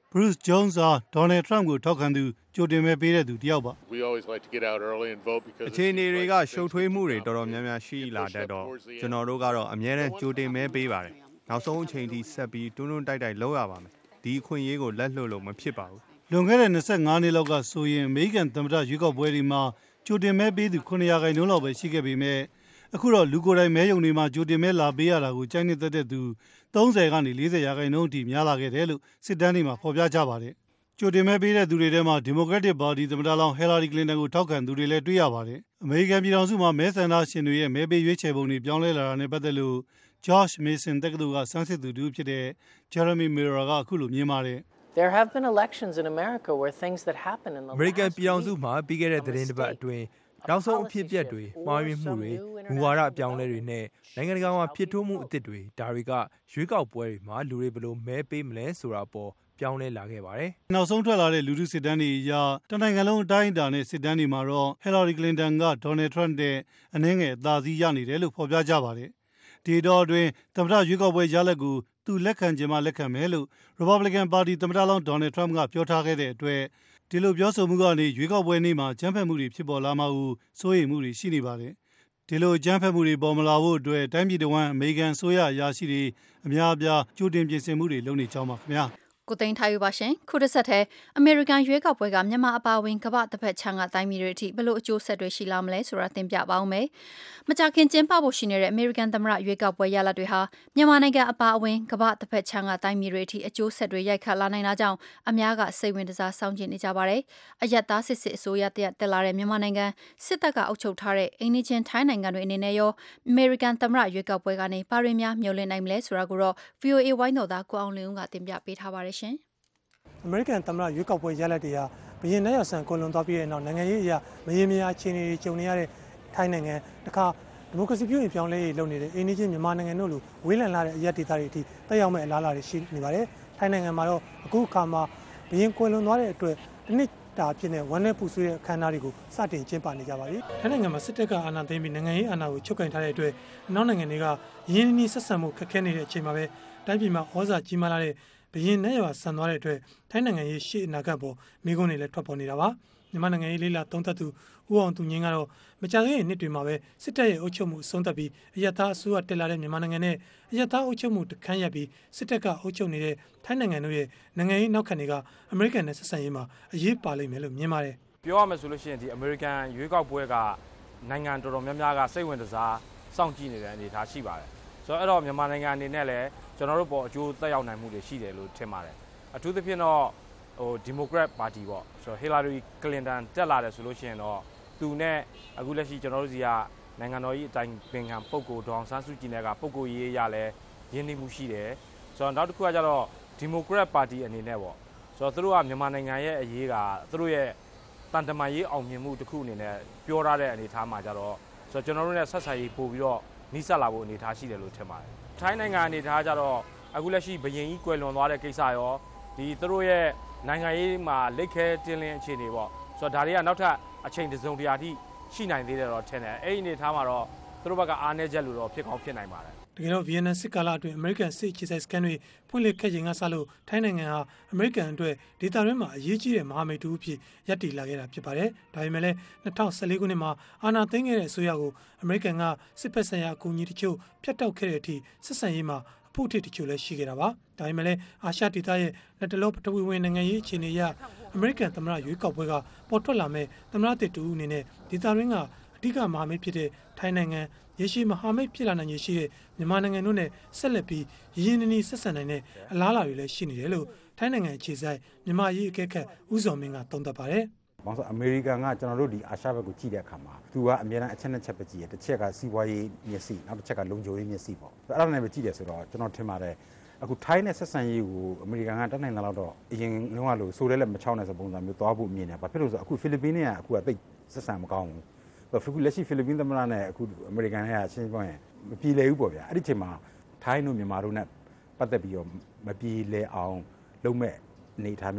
S7: Bruce Jones ဟာ Donald Trump ကိုထောက်ခံသူကြိုတင်မဲပေးတဲ့သူတယောက်ပါ
S14: အခြေအနေတွေကရှုပ်ထွေးမှုတွေတော်တော်များများရှိလာတတ်တော့ကျွန်တော်တို့ကတော့အများနဲ့ကြိုတင်မဲပေးပါတယ်နောက်ဆုံးအချိန်ထိဆက်ပြီးတွန်းတွန်းတိုက်တိုက်လုပ်ရပါမယ်ဒီအခွင့်အရေးကိုလက်လွတ်လို့မဖြစ်ပါဘူး
S7: လွန်ခဲ့တဲ့နှစ်၅နှစ်လောက်ကဆိုရင်အမေရိကန်သမ္မတရွေးကောက်ပွဲတွေမှာကြိုတင်မဲပေးသူ9ရာခိုင်နှုန်းလောက်ပဲရှိခဲ့ပေမဲ့အခုတော့လူကိုယ်တိုင်မဲရုံတွေမှာကြိုတင်မဲလာပေးရတာကိုကြိုက်နေတဲ့တဲ့သူ30ကနေ40ရာခိုင်နှုန်းအထိများလာခဲ့တယ်လို့စစ်တမ်းတွေမှာဖော်ပြကြပါတယ်ကြိုတင်မဲပေးတဲ့သူတွေထဲမှာ Democratic Party သမ္မတလောင်း Hillary Clinton ကိုထောက်ခံသူတွေလည်းတွေ့ရပါတယ်အမေရိကန်ပြည်ထောင်စုမှာမဲဆန္ဒရှင်တွေရဲ့မဲပေးရွေးချယ်ပုံတွေပြောင်းလဲလာတာနဲ့ပတ်သက်လို့ George Mason တက္ကသိုလ်ကစမ်းစစ်သူတူဖြစ်တဲ့ Jeremy Miller ကအခုလိုမြင်ပါတယ်
S15: There have been elections in America where things that happen in the
S16: American ပြည်ထောင်စုမှာပြီးခဲ့တဲ့သတင်းတစ်ပတ်အတွင်းနောက်ဆုံးအဖြစ်အပျက်တွေမှားယွင်းမှုတွေမူဝါဒအပြောင်းလဲတွေနဲ့နိုင်ငံတကာမှာဖြစ်ထွန်းမှုအသစ်တွေဒါတွေကရွေးကောက်ပွဲတွေမှာလူတွေဘယ်လိုမဲပေးမလဲဆိုတာပေါ်ပြောင်းလဲလာခဲ့ပါတယ်
S7: ။နောက်ဆုံးထွက်လာတဲ့လူထုစစ်တမ်းတွေအရတနိုင်ငံလုံးအတိုင်းအတာနဲ့စစ်တမ်းတွေမှာတော့ Hillary Clinton က Donald Trump နဲ့အနည်းငယ်အသာစီးရနေတယ်လို့ဖော်ပြကြပါတယ်။ဒီတော့အတွင်းသမ္မတရွေးကောက်ပွဲရလဒ်ကိုသူလက်ခံခြင်းမှလက်ခံမယ်လို့ Republican Party သမ္မတလောင်း Donald Trump ကပြောထားခဲ့တဲ့အတွက်ဒီလိုပြောဆိုမှုကနေရွေးကောက်ပွဲနေ့မှာကြမ်းဖက်မှုတွေဖြစ်ပေါ်လာမှာကိုစိုးရိမ်မှုတွေရှိနေပါတယ်။ဒီလိုကြမ်းဖက်မှုတွေပေါ်မလာဖို့အတွက်တိုင်းပြည်တော်ဝန်အမေရိကန်ဆိုရအရာရှိတွေအများအပြားကြိုတင်ပြင်ဆင်မှုတွေလုပ်နေကြောင်းပါခင်ဗျာ။
S2: ကိုသိန်းထားယူပါရှင်ခုတစ်ဆက်တည်းအမေရိကန်ရွေးကောက်ပွဲကမြန်မာအပါအဝင်ကမ္ဘာတစ်ဖက်ခြမ်းကတိုင်းပြည်တွေအထိဘယ်လိုအကျိုးဆက်တွေရှိလာမလဲဆိုတာသင်ပြပါအောင်မယ်မကြခင်ကျင်းပဖို့ရှိနေတဲ့အမေရိကန်သမ္မတရွေးကောက်ပွဲရလဒ်တွေဟာမြန်မာနိုင်ငံအပါအဝင်ကမ္ဘာတစ်ဖက်ခြမ်းကတိုင်းပြည်တွေအထိအကျိုးဆက်တွေရိုက်ခတ်လာနိုင်တာကြောင့်အများကစိတ်ဝင်စားစောင့်ကြည့်နေကြပါတယ်အယက်သားစစ်စစ်အစိုးရတက်လာတဲ့မြန်မာနိုင်ငံစစ်တပ်ကအုပ်ချုပ်ထားတဲ့အိန္ဒိချင်းထိုင်းနိုင်ငံတွေအနေနဲ့ရောအမေရိကန်သမ္မတရွေးကောက်ပွဲကနေပါရီများမျှော်လင့်နိုင်မလဲဆိုတာကိုတော့ ဗွီအိုအေ ဝိုင်းတော်သားကိုအောင်လင်းဦးကတင်ပြပေးထားပါတယ်ရှင်
S17: အမေရိကန်သမ္မတရွေးကောက်ပွဲရလဒ်တွေဟာဘရင်နဲ့ရဆန်ကွန်လွန်သွားပြီးတဲ့နောက်နိုင်ငံရေးအရာမရေမရာအခြေအနေတွေကြုံနေရတဲ့ထိုင်းနိုင်ငံတခါဒီမိုကရေစီပြုပြင်ပြောင်းလဲရေးလုပ်နေတဲ့အိန္ဒိချင်းမြန်မာနိုင်ငံတို့လိုဝေးလံလာတဲ့အရက်ဒေသတွေအထိတက်ရောက်မဲ့အလားအလာတွေရှိနေပါတယ်ထိုင်းနိုင်ငံမှာတော့အခုအခါမှာဘရင်ကွန်လွန်သွားတဲ့အတွက်ဒီနှစ်တာဖြစ်နေဝမ်းနည်းပူဆွေးတဲ့အခမ်းအနားတွေကိုစတင်ကျင်းပနေကြပါပြီထိုင်းနိုင်ငံမှာစစ်တပ်ကအာဏာသိမ်းပြီးနိုင်ငံရေးအာဏာကိုချုပ်ကိုင်ထားတဲ့အတွက်အနောက်နိုင်ငံတွေကရင်းနှီးဆက်ဆံမှုခက်ခဲနေတဲ့အချိန်မှာပဲတိုင်းပြည်မှာဩဇာကြီးမားလာတဲ့ဘရင်နဲ့ရွာဆန်သွားတဲ့အတွက်ထိုင်းနိုင်ငံရေးရှေ့အနာဂတ်ပေါ်မိကုန်းတွေလည်းထွက်ပေါ်နေတာပါမြန်မာနိုင်ငံရေးလေးလာသုံးသပ်သူဦးအောင်သူငင်းကတော့မကြာသေးတဲ့နှစ်တွေမှာပဲစစ်တပ်ရဲ့အုပ်ချုပ်မှုအဆုံးသတ်ပြီးအယက်သားအစိုးရတက်လာတဲ့မြန်မာနိုင်ငံနဲ့အယက်သားအုပ်ချုပ်မှုတခန်းရပ်ပြီးစစ်တပ်ကအုပ်ချုပ်နေတဲ့ထိုင်းနိုင်ငံတို့ရဲ့နိုင်ငံရေးနောက်ခံတွေကအမေရိကန်နဲ့ဆက်ဆံရေးမှာအရေးပါလိမ့်မယ်လို့မြင်ပါတယ်
S4: ပြောရမယ်ဆိုလို့ရှိရင်ဒီအမေရိကန်ရွေးကောက်ပွဲကနိုင်ငံတော်တော်များများကစိတ်ဝင်စားစောင့်ကြည့်နေတဲ့အနေအထားရှိပါတယ်ဆိုတော့အဲ့တော့မြန်မာနိုင်ငံအနေနဲ့လည်းကျွန်တော်တို့ပေါ်အကျိုးသက်ရောက်နိုင်မှုတွေရှိတယ်လို့ထင်ပါတယ်အထူးသဖြင့်တော့ဟိုဒီမိုကရက်ပါတီပေါ့ဆိုတော့ဟီလာရီကလင်တန်တက်လာတယ်ဆိုလို့ရှိရင်တော့သူနဲ့အခုလက်ရှိကျွန်တော်တို့စီကနိုင်ငံတော်ကြီးအတိုင်းပင်ခံပုဂ္ဂိုလ်ဒေါအောင်ဆန်းစုကြည်နဲ့ကပုဂ္ဂိုလ်ရေးရလဲရင်းနှီးမှုရှိတယ်ဆိုတော့နောက်တစ်ခုကကျတော့ဒီမိုကရက်ပါတီအနေနဲ့ပေါ့ဆိုတော့သူတို့ကမြန်မာနိုင်ငံရဲ့အရေးကသူတို့ရဲ့တန်တမာရေးအောင်မြင်မှုတစ်ခုအနေနဲ့ပြောထားတဲ့အနေအထားမှာကျတော့ဆိုတော့ကျွန်တော်တို့နဲ့ဆက်ဆံရေးပို့ပြီးတော့နှိစက်လာဖို့အနေအထားရှိတယ်လို့ထင်ပါတယ်ထိုင်းနိုင်ငံအနေထားကြတော့အခုလက်ရှိဘရင်ကြီးကွယ်လွန်သွားတဲ့ကိစ္စရောဒီသူတို့ရဲ့နိုင်ငံရေးမှာလက်ခဲတင်းလင်းအခြေအနေပေါ့ဆိုတော့ဒါတွေကနောက်ထပ်အချိန်တစ်စုံတစ်ရာထိရှိနိုင်သေးတယ်တော့ထင်တယ်အဲ့ဒီအနေထားမှာတော့သူတို့ဘက်ကအားနည်းချက်လို့တော့ဖြစ်ကောင်းဖြစ်နိုင်ပါတယ်
S17: တကယ်တော့ဗီယက်နမ်စစ်ကာလအတွင်းအမေရိကန်စစ်အခြေစိုက်စကန်တွေဖွင့်လှစ်ခဲ့ချိန်ကစလို့ထိုင်းနိုင်ငံဟာအမေရိကန်အတွက်ဒေသတွင်းမှာအရေးကြီးတဲ့မဟာမိတ်တူအဖြစ်ရပ်တည်လာခဲ့တာဖြစ်ပါတယ်။ဒါပေမဲ့လည်း၂၀၁၄ခုနှစ်မှာအာဏာသိမ်းခဲ့တဲ့အစိုးရကိုအမေရိကန်ကစစ်ဖက်ဆိုင်ရာအကူအညီတချို့ဖျက်တောက်ခဲ့တဲ့အထိဆက်ဆံရေးမှာအဖို့အထစ်တချို့လည်းရှိခဲ့တာပါ။ဒါပေမဲ့လည်းအာရှဒေသရဲ့လက်တလုံးပထဝီဝင်နိုင်ငံရေးအခြေအနေအရအမေရိကန်သမ္မတရွေးကောက်ပွဲကပေါ်ထွက်လာမဲ့သမ္မတတစ်တူအနေနဲ့ဒေသတွင်းကအဓိကမဟာမိတ်ဖြစ်တဲ့ထိုင်းနိုင်ငံရေရှည်မဟာမိတ်ဖြစ်လာနိုင်ရရှိတဲ့မြန်မာနိုင်ငံတို့နဲ့ဆက်လက်ပြီးရင်းနှီးနှီးဆက်ဆံနိုင်တဲ့အလားအလာတွေလည်းရှိနေတယ်လို့ထိုင်းနိုင်ငံအခြေစိုက်မြန်မာရေးအကဲခတ်ဦးစောမင်းကသုံးသပ်ပါတယ်
S18: ။ဘာလို့အမေရိကန်ကကျွန်တော်တို့ဒီအာရှဘက်ကိုကြည့်တဲ့အခါမှာသူကအများအားအချက်နဲ့ချက်ပဲကြည့်ရတယ်။တစ်ချက်ကစီးပွားရေးမျက်စိနောက်တစ်ချက်ကလုံခြုံရေးမျက်စိပေါ့။အဲ့ဒါနဲ့ပဲကြည့်တယ်ဆိုတော့ကျွန်တော်ထင်ပါတယ်အခုထိုင်းနဲ့ဆက်ဆံရေးကိုအမေရိကန်ကတက်နိုင်တယ်တော့အရင်လုံးဝလို့ဆိုရဲလည်းမချောင်းနဲ့ဆိုပုံစံမျိုးသွားဖို့မြင်တယ်။ဘာဖြစ်လို့ဆိုအခုဖိလစ်ပင်းနဲ့ကအခုကတိတ်ဆက်ဆံမကောင်းဘူး။ဘာဖြစ်လက်ရှိဖိလစ်ပင်းသမ္မတနဲ့အခုအမေရိကန်နဲ့ကရှင်းပြောရင်မပြေလည်ဘူးပေါ့ဗျာ။အဲ့ဒီချိန်မှာထိုင်းတို့မြန်မာတို့နဲ့ပတ်သက်ပြီးတော့မပြေလည်အောင်လုပ်မဲ့အနေအထားမျိုးတော့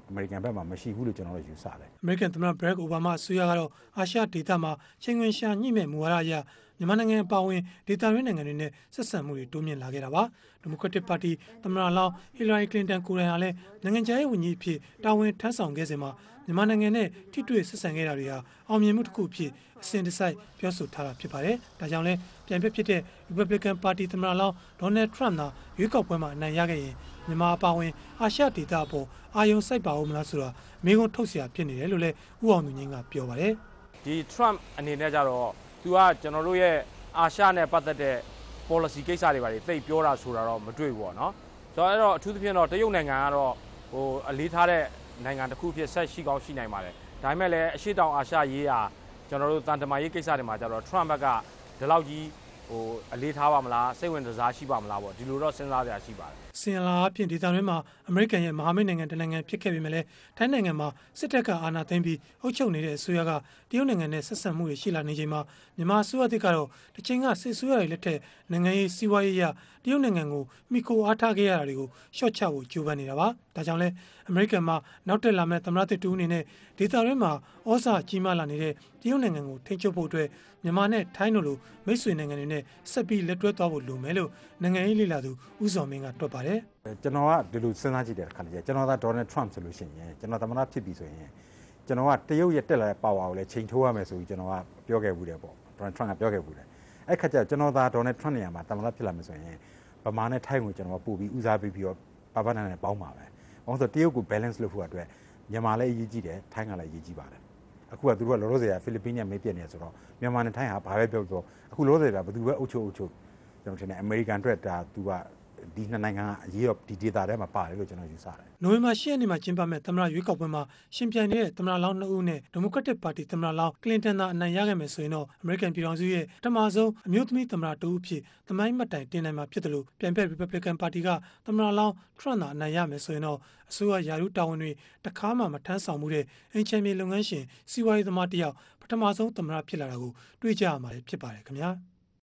S18: အမေရိကန်ဘက်မှာမရှိဘူးလို့ကျွန်တော်တို့ယူဆတယ်
S17: အမေရိကန်သမ္မတဘရက်အိုဘားမားအစိုးရကတော့အာရှဒေသမှာချိန်ခွင်ရှာညှိမဲ့မူဝါဒအရမြန်မာနိုင်ငံအပါအဝင်ဒေသတွင်းနိုင်ငံတွေနဲ့ဆက်ဆံမှုတွေတိုးမြင့်လာခဲ့တာပါဒီမိုကရက်တစ်ပါတီသမ္မတလောင်းဟီလာရီကလင်တန်ကိုယ်တိုင်ဟာလည်းနိုင်ငံခြားရေးဝန်ကြီးအဖြစ်တာဝန်ထမ်းဆောင်ခဲ့စဉ်မှာမြန်မာနိုင်ငံနဲ့ထိတွေ့ဆက်ဆံခဲ့တာတွေဟာအောင်မြင်မှုတစ်ခုအဖြစ်အစဉ်တစိုက်ပြောဆိုထားတာဖြစ်ပါတယ်ဒါကြောင့်လည်းပြန်ပြဖြစ်တဲ့ Republican ပါတီသမ္မတလောင်း Donald Trump သာရွေးကောက်ပွဲမှာအနိုင်ရခဲ့ရင်မြန်မာအပါအဝင်အာရှဒေသအပေါ်အာရုံစိုက်ပါဦးမလားဆိုတာမိကုံးထုတ်เสียဖြစ်နေတယ်လို့လည်းဦးအောင်သူငင်းကပြောပါတယ်
S4: ဒီ Trump အနေနဲ့ကြတော့သူကကျွန်တော်တို့ရဲ့အာရှနဲ့ပတ်သက်တဲ့ policy ကိစ္စတွေပါတွေသိပြောတာဆိုတာတော့မတွေ့ဘူးပေါ့နော်ဆိုတော့အဲ့တော့အထူးသဖြင့်တော့တရုတ်နိုင်ငံကတော့ဟိုအလေးထားတဲ့နိုင်ငံတစ်ခုဖြစ်ဆက်ရှိကောင်းရှိနိုင်ပါတယ်ဒါပေမဲ့လည်းအရှိတောင်အာရှရေးရာကျွန်တော်တို့တန်တမာရေးကိစ္စတွေမှာကြတော့ Trump ဘက်ကဒီလောက်ကြီးဟိုအလေးထားပါမလားစိတ်ဝင်စားရှိပါမလားပေါ့ဒီလိုတော့စဉ်းစားကြရရှိပါတယ်
S17: စင်လာအပြင်ဒေသတွင်းမှာအမေရိကန်ရဲ့မဟာမိတ်နိုင်ငံတနိုင်ငံဖြစ်ခဲ့ပေမဲ့လည်းထိုင်းနိုင်ငံမှာစစ်တပ်ကအာဏာသိမ်းပြီးအုပ်ချုပ်နေတဲ့အစိုးရကတရုတ်နိုင်ငံနဲ့ဆက်ဆံမှုတွေရှိလာနေချိန်မှာမြန်မာအစိုးရတစ်ကတော့တချိန်ကစစ်အစိုးရတွေလက်ထက်နိုင်ငံရေးစီးပွားရေးရတရုတ်နိုင်ငံကိုမိခိုအားထားခဲ့ရတာတွေကိုရှော့ချဖို့ကြိုးပမ်းနေတာပါဒါကြောင့်လဲအမေရိကန်မှာနောက်တက်လာမဲ့သမ္မတသစ်တူအနေနဲ့ဒေသတွင်းမှာဩဇာကြီးမားလာနေတဲ့တရုတ်နိုင်ငံကိုထိန်းချုပ်ဖို့အတွက်မြန်မာနဲ့ထိုင်းတို့လိုမိတ်ဆွေနိုင်ငံတွေနဲ့ဆက်ပြီးလက်တွဲသွားဖို့လိုမယ်လို့နိုင်ငံရေးလေ့လာသူဦးစောမင်းကတွက်ပါတယ်
S18: ကျွန်တော်ကဒီလိုစဉ်းစားကြည့်တဲ့အခါကျကျွန်တော်က Donald Trump ဆိုလို့ရှိရင်ကျွန်တော်သမ္မတဖြစ်ပြီဆိုရင်ကျွန်တော်ကတရုတ်ရဲ့တက်လာတဲ့ power ကိုလည်းချိန်ထိုးရမယ်ဆိုပြီးကျွန်တော်ကပြောခဲ့ဘူးတယ်ပေါ့ Donald Trump ကပြောခဲ့ဘူးတယ်အဲ့ခါကျကျွန်တော်သာ Donald Trump နေရာမှာသမ္မတဖြစ်လာမယ်ဆိုရင်ဗမာနဲ့ထိုင်းကိုကျွန်တော်ကပို့ပြီးဦးစားပေးပြီးတော့ပါပါနာနဲ့ပေါင်းပါပဲ။ဘာလို့ဆိုတရုတ်ကို balance လုပ်ဖို့အတွက်မြန်မာလည်းအရေးကြီးတယ်ထိုင်းကလည်းအရေးကြီးပါတယ်။အခုကသူတို့ကလောလောဆယ်ကဖိလစ်ပိန်းနဲ့မေးပြနေဆိုတော့မြန်မာနဲ့ထိုင်းဟာဘာပဲပြောပြောအခုလောလောဆယ်ကဘယ်သူပဲအုပ်ချုပ်အုပ်ချုပ်ကျွန်တော်ထင်တယ်အမေရိကန်အတွက်ဒါသူကဒီနှစ်နိုင်ငံကအရေးတော့ဒီဒေတာထဲမှာပါတယ်လို့ကျွန်တော်ယူဆတယ်
S17: ။နိုဝင်ဘာရှစ်ရက်နေ့မှာကျင်းပမဲ့သမ္မတရွေးကောက်ပွဲမှာရှင်ပြိုင်နေတဲ့သမ္မတလောင်းနှစ်ဦးနဲ့ဒီမိုကရက်တစ်ပါတီသမ္မတလောင်းကလင်တန်သာအနိုင်ရခဲ့မယ်ဆိုရင်တော့အမေရိကန်ပြည်ထောင်စုရဲ့ပထမဆုံးအမျိုးသမီးသမ္မတတူအဖြစ်သမိုင်းမှတ်တိုင်တင်နိုင်မှာဖြစ်တယ်လို့ပြိုင်ဘက် Republican ပါတီကသမ္မတလောင်း Trump သာအနိုင်ရမယ်ဆိုရင်တော့အစိုးရယာရုတာဝန်တွေတခါမှမထမ်းဆောင်မှုတဲ့အင်ချန်မြေလုပ်ငန်းရှင်စီးပွားရေးသမားတယောက်ပထမဆုံးသမ္မတဖြစ်လာတာကိုတွေ့ကြရမှာဖြစ်ပါတယ်ခင်ဗျာ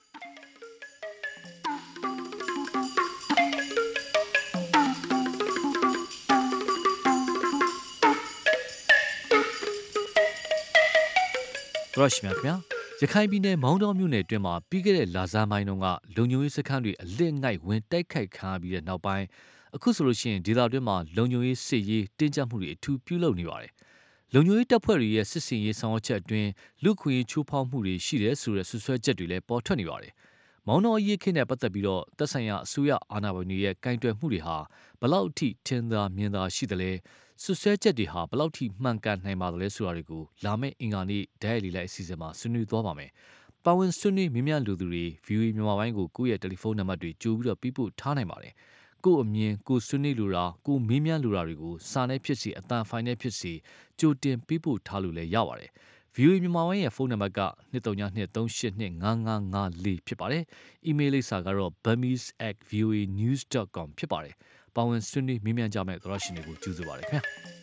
S5: ရရှိမြခင်ဗျာရခိုင်ပြည်နယ်မောင်းတောမြို့နယ်အတွင်းမှာပြီးခဲ့တဲ့လဆန်းပိုင်းတုန်းကလုံခြုံရေးစခန်းတွေအလစ်ငိုက်ဝင်တိုက်ခိုက်ခံရပြီးတဲ့နောက်ပိုင်းအခုဆိုလို့ရှိရင်ဒေသတွင်းမှာလုံခြုံရေးစစ်ရေးတင်းကျပ်မှုတွေအထူးပြုလုပ်နေပါတယ်လုံခြုံရေးတပ်ဖွဲ့တွေရဲ့စစ်စင်ရေးဆောင်ရွက်ချက်အတွင်းလူခွင့်ချိုးဖောက်မှုတွေရှိတယ်ဆိုတဲ့ဆွဆွဲချက်တွေလည်းပေါ်ထွက်နေပါတယ်မောင်းတောအရေးခင်းနဲ့ပတ်သက်ပြီးတော့တပ်ဆိုင်ရာအစိုးရအာဏာပိုင်တွေရဲ့ကင်တွယ်မှုတွေဟာဘလောက်အထိထင်သာမြင်သာရှိသလဲဆွဆွဲချက်တွေဟာဘလောက်ထိမှန်ကန်နိုင်ပါသလဲဆိုတာတွေကိုလာမယ့်အင်္ဂါနေ့ဒိုင်ရီလိုက်အစီအစဉ်မှာဆွေးနွေးသွားပါမယ်။ပါဝင်ဆွေးနွေးမြင်မြလူသူတွေ ဗီအိုအေ မြန်မာပိုင်းကိုကိုယ့်ရဲ့တယ်လီဖုန်းနံပါတ်တွေကြိုပြီးတော့ပြီးပို့ထားနိုင်ပါတယ်။ကိုယ့်အမြင်ကိုဆွေးနွေးလိုတာကိုမေးမြန်းလိုတာတွေကိုစာနဲ့ဖြစ်စီအတန်ဖိုင်နဲ့ဖြစ်စီကြိုတင်ပြီးပို့ထားလို့လည်းရပါတယ်။ ဗီအိုအေ မြန်မာပိုင်းရဲ့ဖုန်းနံပါတ်က နှစ်သုံးနှစ်သုံးရှစ်နှစ်ငါးငါးငါးလေးဖြစ်ပါတယ်။ အီးမေးလ်လိပ်စာကတော့ burmese at voanews dot com ဖြစ်ပါတယ်။ပါဝင်ဆွေးနွေးမြင်မြန်းကြမယ့်သရရှင်တွေကိုကြိုဆိုပါရစေခင်ဗျာ။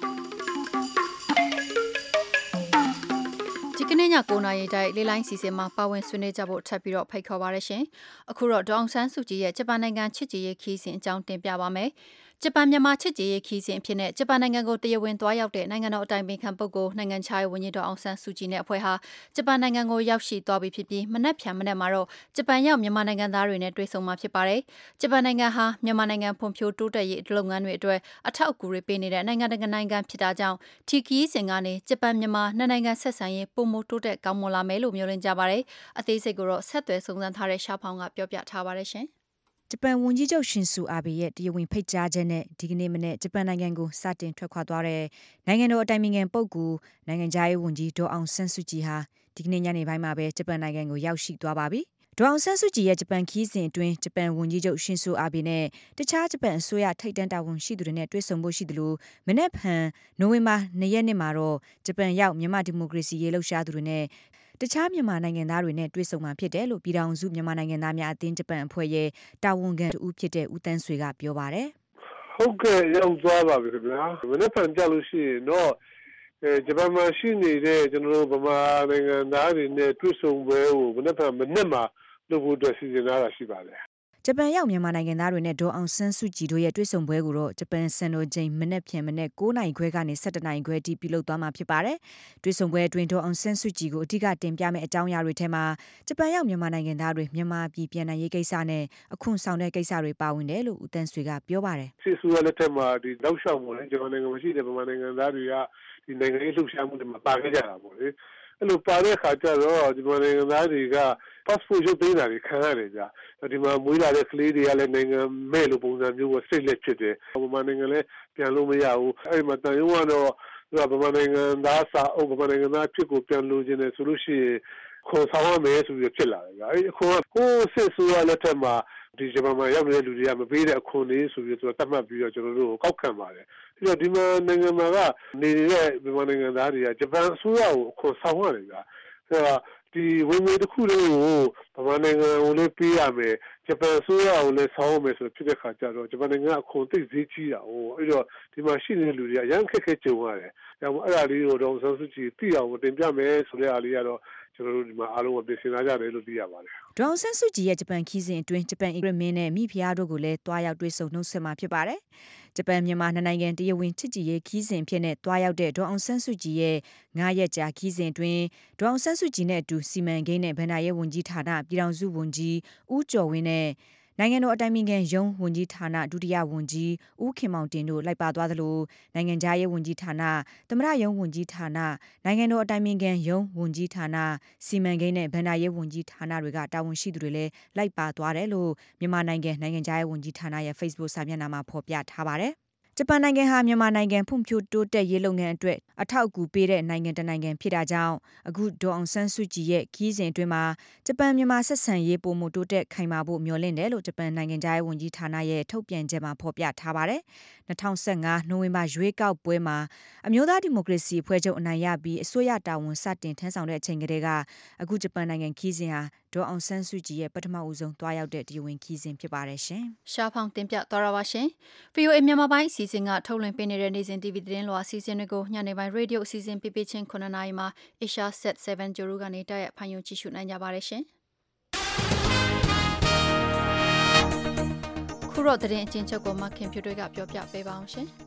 S2: ဒီကနေ့ညကိုနာရီတိုင်းလေးလိုင်းစီစဉ်မှာပါဝင်ဆွေးနွေးကြဖို့ထပ်ပြီးတော့ဖိတ်ခေါ်ပါရရှင်။အခုတော့ဒေါအောင်ဆန်းစုကြည်ရဲ့ဂျပန်နိုင်ငံချစ်ကြည်ရေးခီးစဉ်အကြောင်းတင်ပြပါမယ်။ဂျပန်မြန်မာချစ်ကြည်ရေးခီးစဉ်အဖြစ်နဲ့ဂျပန်နိုင်ငံကိုတရားဝင်သွားရောက်တဲ့နိုင်ငံတော်အတိုင်ပင်ခံပုဂ္ဂိုလ်နိုင်ငံခြားရေးဝန်ကြီးဒေါအောင်ဆန်းစုကြည်နဲ့အဖွဲ့ဟာဂျပန်နိုင်ငံကိုရောက်ရှိသွားပြီဖြစ်ပြီးမနက်ဖြန်မနက်မှာတော့ဂျပန်ရောက်မြန်မာနိုင်ငံသားတွေနဲ့တွေ့ဆုံမှာဖြစ်ပါတယ်။ဂျပန်နိုင်ငံဟာမြန်မာနိုင်ငံဖွံ့ဖြိုးတိုးတက်ရေးလုပ်ငန်းတွေအတွက်အထောက်အကူတွေပေးနေတဲ့နိုင်ငံတကာနိုင်ငံဖြစ်တာကြောင့်ဒီခီးစဉ်ကနေဂျပန်မြန်မာနှစ်နိုင်ငံဆက်ဆံရေးပုံမတိုးတက်ကောင်းမွန်လာမယ်လို့မျှော်လင့်ကြပါတယ်။အသေးစိတ်ကိုတော့ဆက်သွယ်စုံစမ်းထားတဲ့ရှားဖောင်ကပြောပြထားပါတယ်ရှင်။
S19: ဂျပန်ဝန်ကြီးချုပ်ရှင်ဆူအာဘေရဲ့တရားဝင်ဖိတ်ကြားချက်နဲ့ဒီကနေ့မနေ့ဂျပန်နိုင်ငံကိုစတင်ထွက်ခွာသွားတဲ့နိုင်ငံတော်အတိုင်ပင်ခံပုဂ္ဂိုလ်နိုင်ငံခြားရေးဝန်ကြီးဒေါအောင်ဆန်းစုကြည်ဟာဒီကနေ့ညနေပိုင်းမှာပဲဂျပန်နိုင်ငံကိုရောက်ရှိသွားပါပြီ။ဒေါအောင်ဆန်းစုကြည်ရဲ့ဂျပန်ခီးစဉ်အတွင်းဂျပန်ဝန်ကြီးချုပ်ရှင်ဆူအာဘေနဲ့တခြားဂျပန်အစိုးရထိပ်တန်းတာဝန်ရှိသူတွေနဲ့တွေ့ဆုံဖို့ရှိသလိုမနေ့ဖန်နိုဝင်ဘာနှစ်ရက်နေ့မှာတော့ဂျပန်ရောက်မြန်မာဒီမိုကရေစီရေးလှုပ်ရှားသူတွေနဲ့တခြားမြန်မာနိုင်ငံသားတွေနဲ့တွေ့ဆုံမှာဖြစ်တယ်လို့ပြည်ထောင်စုမြန်မာနိုင်ငံသားများအသင်းဂျပန်အဖွဲ့ရဲ့တာဝန်ခံတူဖြစ်တဲ့ဦးတန်းဆွေကပြောပါတယ်
S20: ။ဟုတ်ကဲ့ရောက်သွားပါပြီခင်ဗျာ။မနေ့ဖန်ကြလို့ရှိရင်တော့အဲဂျပန်မှာရှိနေတဲ့ကျွန်တော်တို့ဗမာနိုင်ငံသားတွေနဲ့တွေ့ဆုံပွဲကိုမနေ့ဖန်မနေ့မှာလုပ်ဖို့အတွက်စီစဉ်ထားတာရှိပါတယ်
S19: ဂျပန်ရောက်မြန်မာနိုင်ငံသားတွေနဲ့ဒေါ်အောင်ဆန်းစုကြည်တို့ရဲ့တွေ့ဆုံပွဲကိုတော့ဂျပန်စံတော်ချိန်မနေ့ပြန်မနေ့၉နာရီခွဲကနေ၁၇နာရီခွဲအထိပြုလုပ်သွားမှာဖြစ်ပါတယ်။တွေ့ဆုံပွဲအတွင်းဒေါ်အောင်ဆန်းစုကြည်ကိုအဓိကတင်ပြမယ့်အကြောင်းအရာတွေထဲမှာဂျပန်ရောက်မြန်မာနိုင်ငံသားတွေမြန်မာပြည်ပြန်နိုင်ရေးကိစ္စနဲ့အခွန်ဆောင်တဲ့ကိစ္စတွေပါဝင်တယ်လို့ဦးတန်းဆွေကပြောပါတယ်
S20: ။စစ်ဆိုးရလက်ထက်မှာဒီလောက်ရှောက်ပေါ့လေဂျပန်နိုင်ငံမှာရှိတဲ့မြန်မာနိုင်ငံသားတွေကဒီနိုင်ငံရေးလှုပ်ရှားမှုတွေမှာပါခဲ့ကြတာပေါ့လေ။အဲ့လိုပါတဲ့အခါကျတော့ဒီမြန်မာနိုင်ငံသားတွေက passport ရုပ်သိမ်းတာတွေခံရတယ်ကြာဒီမှာမွေးလာတဲ့ကလေးတွေကလည်းနိုင်ငံမဲ့လိုပုံစံမျိုးကိုစိတ်လက်ဖြစ်တယ်မြန်မာနိုင်ငံလည်းပြန်လို့မရဘူးအဲ့မှာတန်ရုံးကတော့မြန်မာနိုင်ငံသားစာအုပ်မြန်မာနိုင်ငံသားဖြစ်ကိုပြန်လို့ခြင်းနဲ့ဆိုလို့ရှိရင်ခွန်ဆောင်ရမယ်ဆိုပြီးဖြစ်လာတယ်ကြာအဲ့အခွန်ကကိုယ်စစ်ဆိုးရလက်ထက်မှာဒီဂျပန်မှာရောက်နေတဲ့လူတွေကမပေးတဲ့အခွန်လေးဆိုပြီးတော့တတ်မှတ်ပြီးတော့ကျွန်တော်တို့ကောက်ခံပါတယ်ပြီးတော့ဒီမှာနိုင်ငံမှာကနေနေတဲ့မြန်မာနိုင်ငံသားတွေကဂျပန်အစိုးရကိုအခွန်ဆောင်ရတယ်ကြာအဲ့တော့ဒီဝင်ငွေတစ်ခုလေးကိုဗမာနိုင်ငံကိုလည်းပေးရမယ်ဂျပန်အစိုးရကိုလည်းဆောင်းမယ်ဆိုဖြစ်တဲ့ခါကျတော့ဂျပန်နိုင်ငံကအခွန်သိပ်ဈေးကြီးတာဟိုအဲ့တော့ဒီမှာရှိနေတဲ့လူတွေကအရန်ခက်ခဲကြုံရတယ်ဒါမှမဟုတ်အဲ့ဒါလေးကိုတော့ဆန်းစုကြည်သိအောင်တင်ပြမယ်ဆိုတဲ့အားလေးကတော့ကျွန်တော်တို့ဒီမှာအားလုံးကိုပြင်ဆင်လာကြတယ်လို့သိရပါတယ်
S19: ။ဒေါ်အောင်ဆန်းစုကြည်ရဲ့ဂျပန်ခီးစဉ်အတွင်းဂျပန်အီဂရမင်းနဲ့မိဖုရားတို့ကိုလည်းတွားရောက်တွေ့ဆုံနှုတ်ဆက်မှာဖြစ်ပါတယ်။ဂျပန်မြန်မာနှစ်နိုင်ငံတရားဝင်ချစ်ကြည်ရေးခီးစဉ်ဖြစ်တဲ့တွားရောက်တဲ့ဒေါ်အောင်ဆန်းစုကြည်ရဲ့ငါးရက်ကြာခီးစဉ်အတွင်းဒေါ်အောင်ဆန်းစုကြည်နဲ့အတူစီမံကိန်းနဲ့ဗန္ဒာရေးဝန်ကြီးဌာနပြည်ထောင်စုဝန်ကြီးဦးကျော်ဝင်းနဲ့နိုင်ငံတော်အတိုင်ပင်ခံရုံးဝန်ကြီးဌာနဒုတိယဝန်ကြီးဦးခင်မောင်တင်တို့လိုက်ပါသွားသလိုနိုင်ငံခြားရေးဝန်ကြီးဌာနသမ္မတရုံးဝန်ကြီးဌာနနိုင်ငံတော်အတိုင်ပင်ခံရုံးဝန်ကြီးဌာနစီမံကိန်းနဲ့ဗန္ဒာရေးဝန်ကြီးဌာနတွေကတာဝန်ရှိသူတွေလည်းလိုက်ပါသွားတယ်လို့မြန်မာနိုင်ငံနိုင်ငံခြားရေးဝန်ကြီးဌာနရဲ့ Facebook စာမျက်နှာမှာဖော်ပြထားပါတယ်။ဂျပန်နိုင်ငံဟာမြန်မာနိုင်ငံဖွံ့ဖြိုးတိုးတက်ရေးလုပ်ငန်းအတွက်အထောက်အကူပေးတဲ့နိုင်ငံတစ်နိုင်ငံဖြစ်တာကြောင့်အခုဒေါ်အောင်ဆန်းစုကြည်ရဲ့ခီးစဉ်အတွင်းမှာဂျပန်မြန်မာဆက်ဆံရေးပုံမှုတိုးတက်ခိုင်မာဖို့မျှော်လင့်တယ်လို့ဂျပန်နိုင်ငံသားရေးဝန်ကြီးဌာနရဲ့ထုတ်ပြန်ချက်မှာဖော်ပြထားပါတယ်။၂၀၁၅နိုဝင်ဘာရွေးကောက်ပွဲမှာအမျိုးသားဒီမိုကရေစီအဖွဲ့ချုပ်အနိုင်ရပြီးအစိုးရတာဝန်စတင်ထမ်းဆောင်တဲ့အချိန်ကတည်းကအခုဂျပန်နိုင်ငံခီးစဉ်ဟာဒေါ်အောင်ဆန်းစုကြည်ရဲ့ပထမဦးဆုံးတွားရောက်တဲ့တရားဝင်ခီးစဉ်ဖြစ်ပါတယ်ရှင်
S2: ။ရှားဖောင်တင်ပြသွားတာပါရှင်။ဗီအိုအေ မြန်မာပိုင်းအစီအစဉ်ကထုတ်လွှင့်ပေးနေတဲ့နေ့စဉ် တီဗီ သတင်းလွှာအစီအစဉ်တွေကိုညနေပိုင်းရေဒီယိုအစီအစဉ်ပြပြချင်းခုနှစ်နာရီမှာ Asia Set 7 ဂျိုရူကနေတိုက်ရိုက်ဖန်ယုံကြည့်ရှုနိုင်ကြပါတယ်ရှင်။ခုတော့သတင်းအချင်းချုပ်ကိုမှခင်ဖြူတွေကပြောပြပေးပါအောင်ရှင်။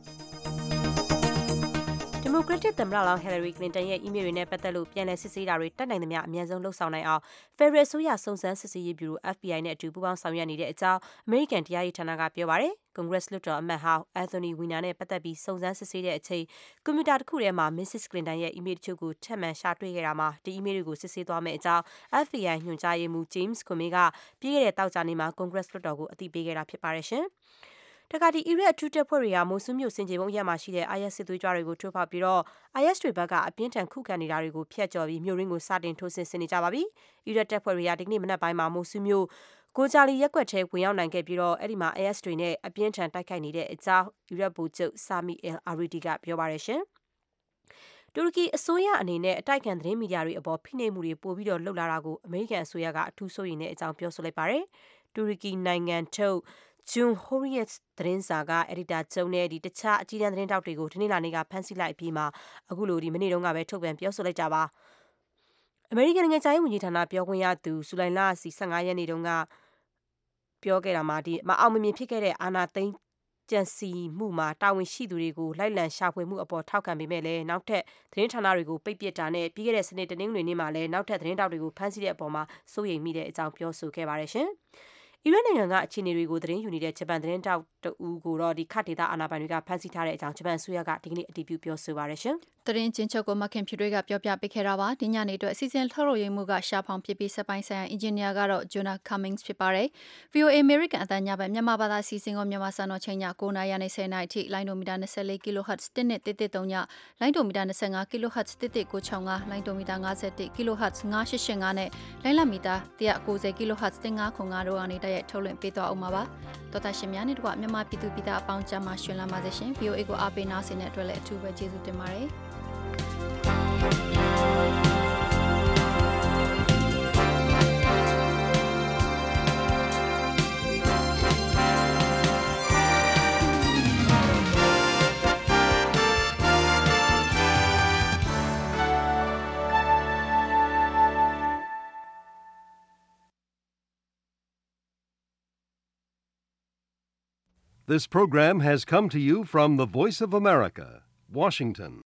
S3: ဒီမိုကရက်တစ်သမ္မတလောင်းဟီလာရီကလင်တန်ရဲ့အီးမေးလ်တွေနဲ့ပတ်သက်လို့ပြန်လည်စစ်ဆေးတာတွေတက်နိုင်သမျှအမြန်ဆုံးလှုပ်ဆောင်နိုင်အောင်ဖက်ဒရယ်အစိုးရစုံစမ်းစစ်ဆေးရေးဗျူရို F B I နဲ့အတူပူးပေါင်းဆောင်ရွက်နေတဲ့အကြောင်းအမေရိကန်တရားရေးဌာနကပြောပါတယ်။ကွန်ဂရက်လွှတ်တော်အမတ်ဟောင်းအန်သိုနီဝီနာနဲ့ပတ်သက်ပြီးစုံစမ်းစစ်ဆေးတဲ့အချိန်ကွန်ပျူတာတစ်ခုထဲမှာ မစ္စစ်ကလင်တန်ရဲ့အီးမေးလ်တချို့ကိုထပ်မံရှာတွေ့ခဲ့တာမှာဒီအီးမေးလ်တွေကိုစစ်ဆေးသွားမယ့်အကြောင်း F B I ညွှန်ကြားရေးမှူး James Comey ကပြီးခဲ့တဲ့သောကြာနေ့မှာကွန်ဂရက်လွှတ်တော်ကိုအသိပေးခဲ့တာဖြစ်ပါတယ်ရှင်။တခါဒီအီရတ်အထူးတပ်ဖွဲ့တွေကမိုဆူးမြို့စင်ကြေပုံရက်မှာရှိတဲ့ I S စစ်သွေးကြွတွေကိုထိုးဖောက်ပြီးတော့ I S တွေဘက်ကအပြင်းထန်ခုခံနေတာတွေကိုဖျက်ကျော်ပြီးမြို့ရင်းကိုစတင်ထိုးစစ်ဆင်နေကြပါပြီ။အီရတ်တပ်ဖွဲ့တွေကဒီကနေ့မနက်ပိုင်းမှာမိုဆူးမြို့ကိုဂျာလီရက်ကွက်ထဲဝင်ရောက်နိုင်ခဲ့ပြီးတော့အဲ့ဒီမှာ I S တွေနဲ့အပြင်းထန်တိုက်ခိုက်နေတဲ့အကြောင်းအီရတ်ဗိုလ်ချုပ်ဆာမီအယ်အာရီဒီကပြောပါတယ်ရှင်။တူရကီအစိုးရအနေနဲ့အတိုက်ခံသတင်းမီဒီယာတွေအပေါ်ဖိနှိပ်မှုတွေပိုပြီးတော့လှုပ်လာတာကိုအမေရိကန်အစိုးရကအထူးစိုးရိမ်တဲ့အကြောင်းပြောဆိုလိုက်ပါတယ်။တူရကီနိုင်ငံထုတ်June Hurriyet သတင်းစာကအက်ဒီတာချုပ်နဲ့ဒီတခြားအကြီးတန်းသတင်းတောက်တွေကိုဒီနေ့လာနေ့ကဖမ်းဆီးလိုက်ပြီးမှအခုလိုဒီမနေ့တုန်းကပဲထုတ်ပြန်ပြောဆိုလိုက်ကြပါအမေရိကန်နိုင်ငံခြားရေးဝန်ကြီးဌာနပြောခွင့်ရသူဇူလိုင်လစီ၁၅ရက်နေ့တုန်းကပြောခဲ့တာမှာဒီမအောင်မမြင်ဖြစ်ခဲ့တဲ့အာဏာသိမ်းကြံစီမှုမှာတာဝန်ရှိသူတွေကိုလိုက်လံရှာဖွေမှုအပေါ်ထောက်ခံပေမဲ့လည်းနောက်ထပ်သတင်းဌာနတွေကိုပိတ်ပစ်တာနဲ့ပြီးခဲ့တဲ့စနေတနင်္ဂနွေနေ့မှာလည်းနောက်ထပ်သတင်းတောက်တွေကိုဖမ်းဆီးတဲ့အပေါ်မှာစိုးရိမ်မိတဲ့အကြောင်းပြောဆိုခဲ့ပါတယ်ရှင်။အီရတ်နိုင်ငံကအခြေအနေတွေကိုသတင်းယူနေတဲ့ဂျပန်သတင်းတောက်တဦးကိုတော့ဒီခတ်ဒေသအာဏာပိုင်တွေကဖမ်းဆီးထားတဲ့အကြောင်းဂျပန်အစိုးရကဒီကနေ့အတည်ပြုပြောဆိုပါရရှင်
S2: ။သတင်းချင်းချုပ်ကိုမခင်ဖြူတွေကပြောပြပေးခဲ့တာပါ။ဒီညနေအတွက်အစီအစဉ်ထုတ်လို့ရမှုကရှာဖောင်ဖြစ်ပြီးစက်ပိုင်းဆိုင်ရာအင်ဂျင်နီယာကတော့ Jonah Cummings ဖြစ်ပါတယ်။ V O A American အသံညပိုင်းမြန်မာဘာသာအစီအစဉ်ကိုမြန်မာစံတော်ချိန်ည၉နာရီနဲ့၁၀နာရီအထိလိုင်းဒိုမီတာ၂၄ kHz တစ်နဲ့တစ်တစ်သုံးညလိုင်းဒိုမီတာ၂၅ kHz တစ်တစ်ကို၆၅လိုင်းဒိုမီတာ၅၁ kHz ၅၈၈၅နဲ့လိုင်းလမီတာ၁၉၀ kHz တစ်၅ခု၅တို့ကနေတရက်ထုတ်လွှင့်ပေးသွားအောင်ပါပါ။တော်တာရှင်များနဲ့တကွမြန်မာပြည်သူပြည်သားအပေါင်းကြမှာရှင်လာပါစေရှင်။ V O A ကိုအားပေးနားဆင်တဲ့အတွက်လည်းအထူးပဲကျေးဇူးတင်ပါတယ်။
S21: This program has come to you from the Voice of America, Washington.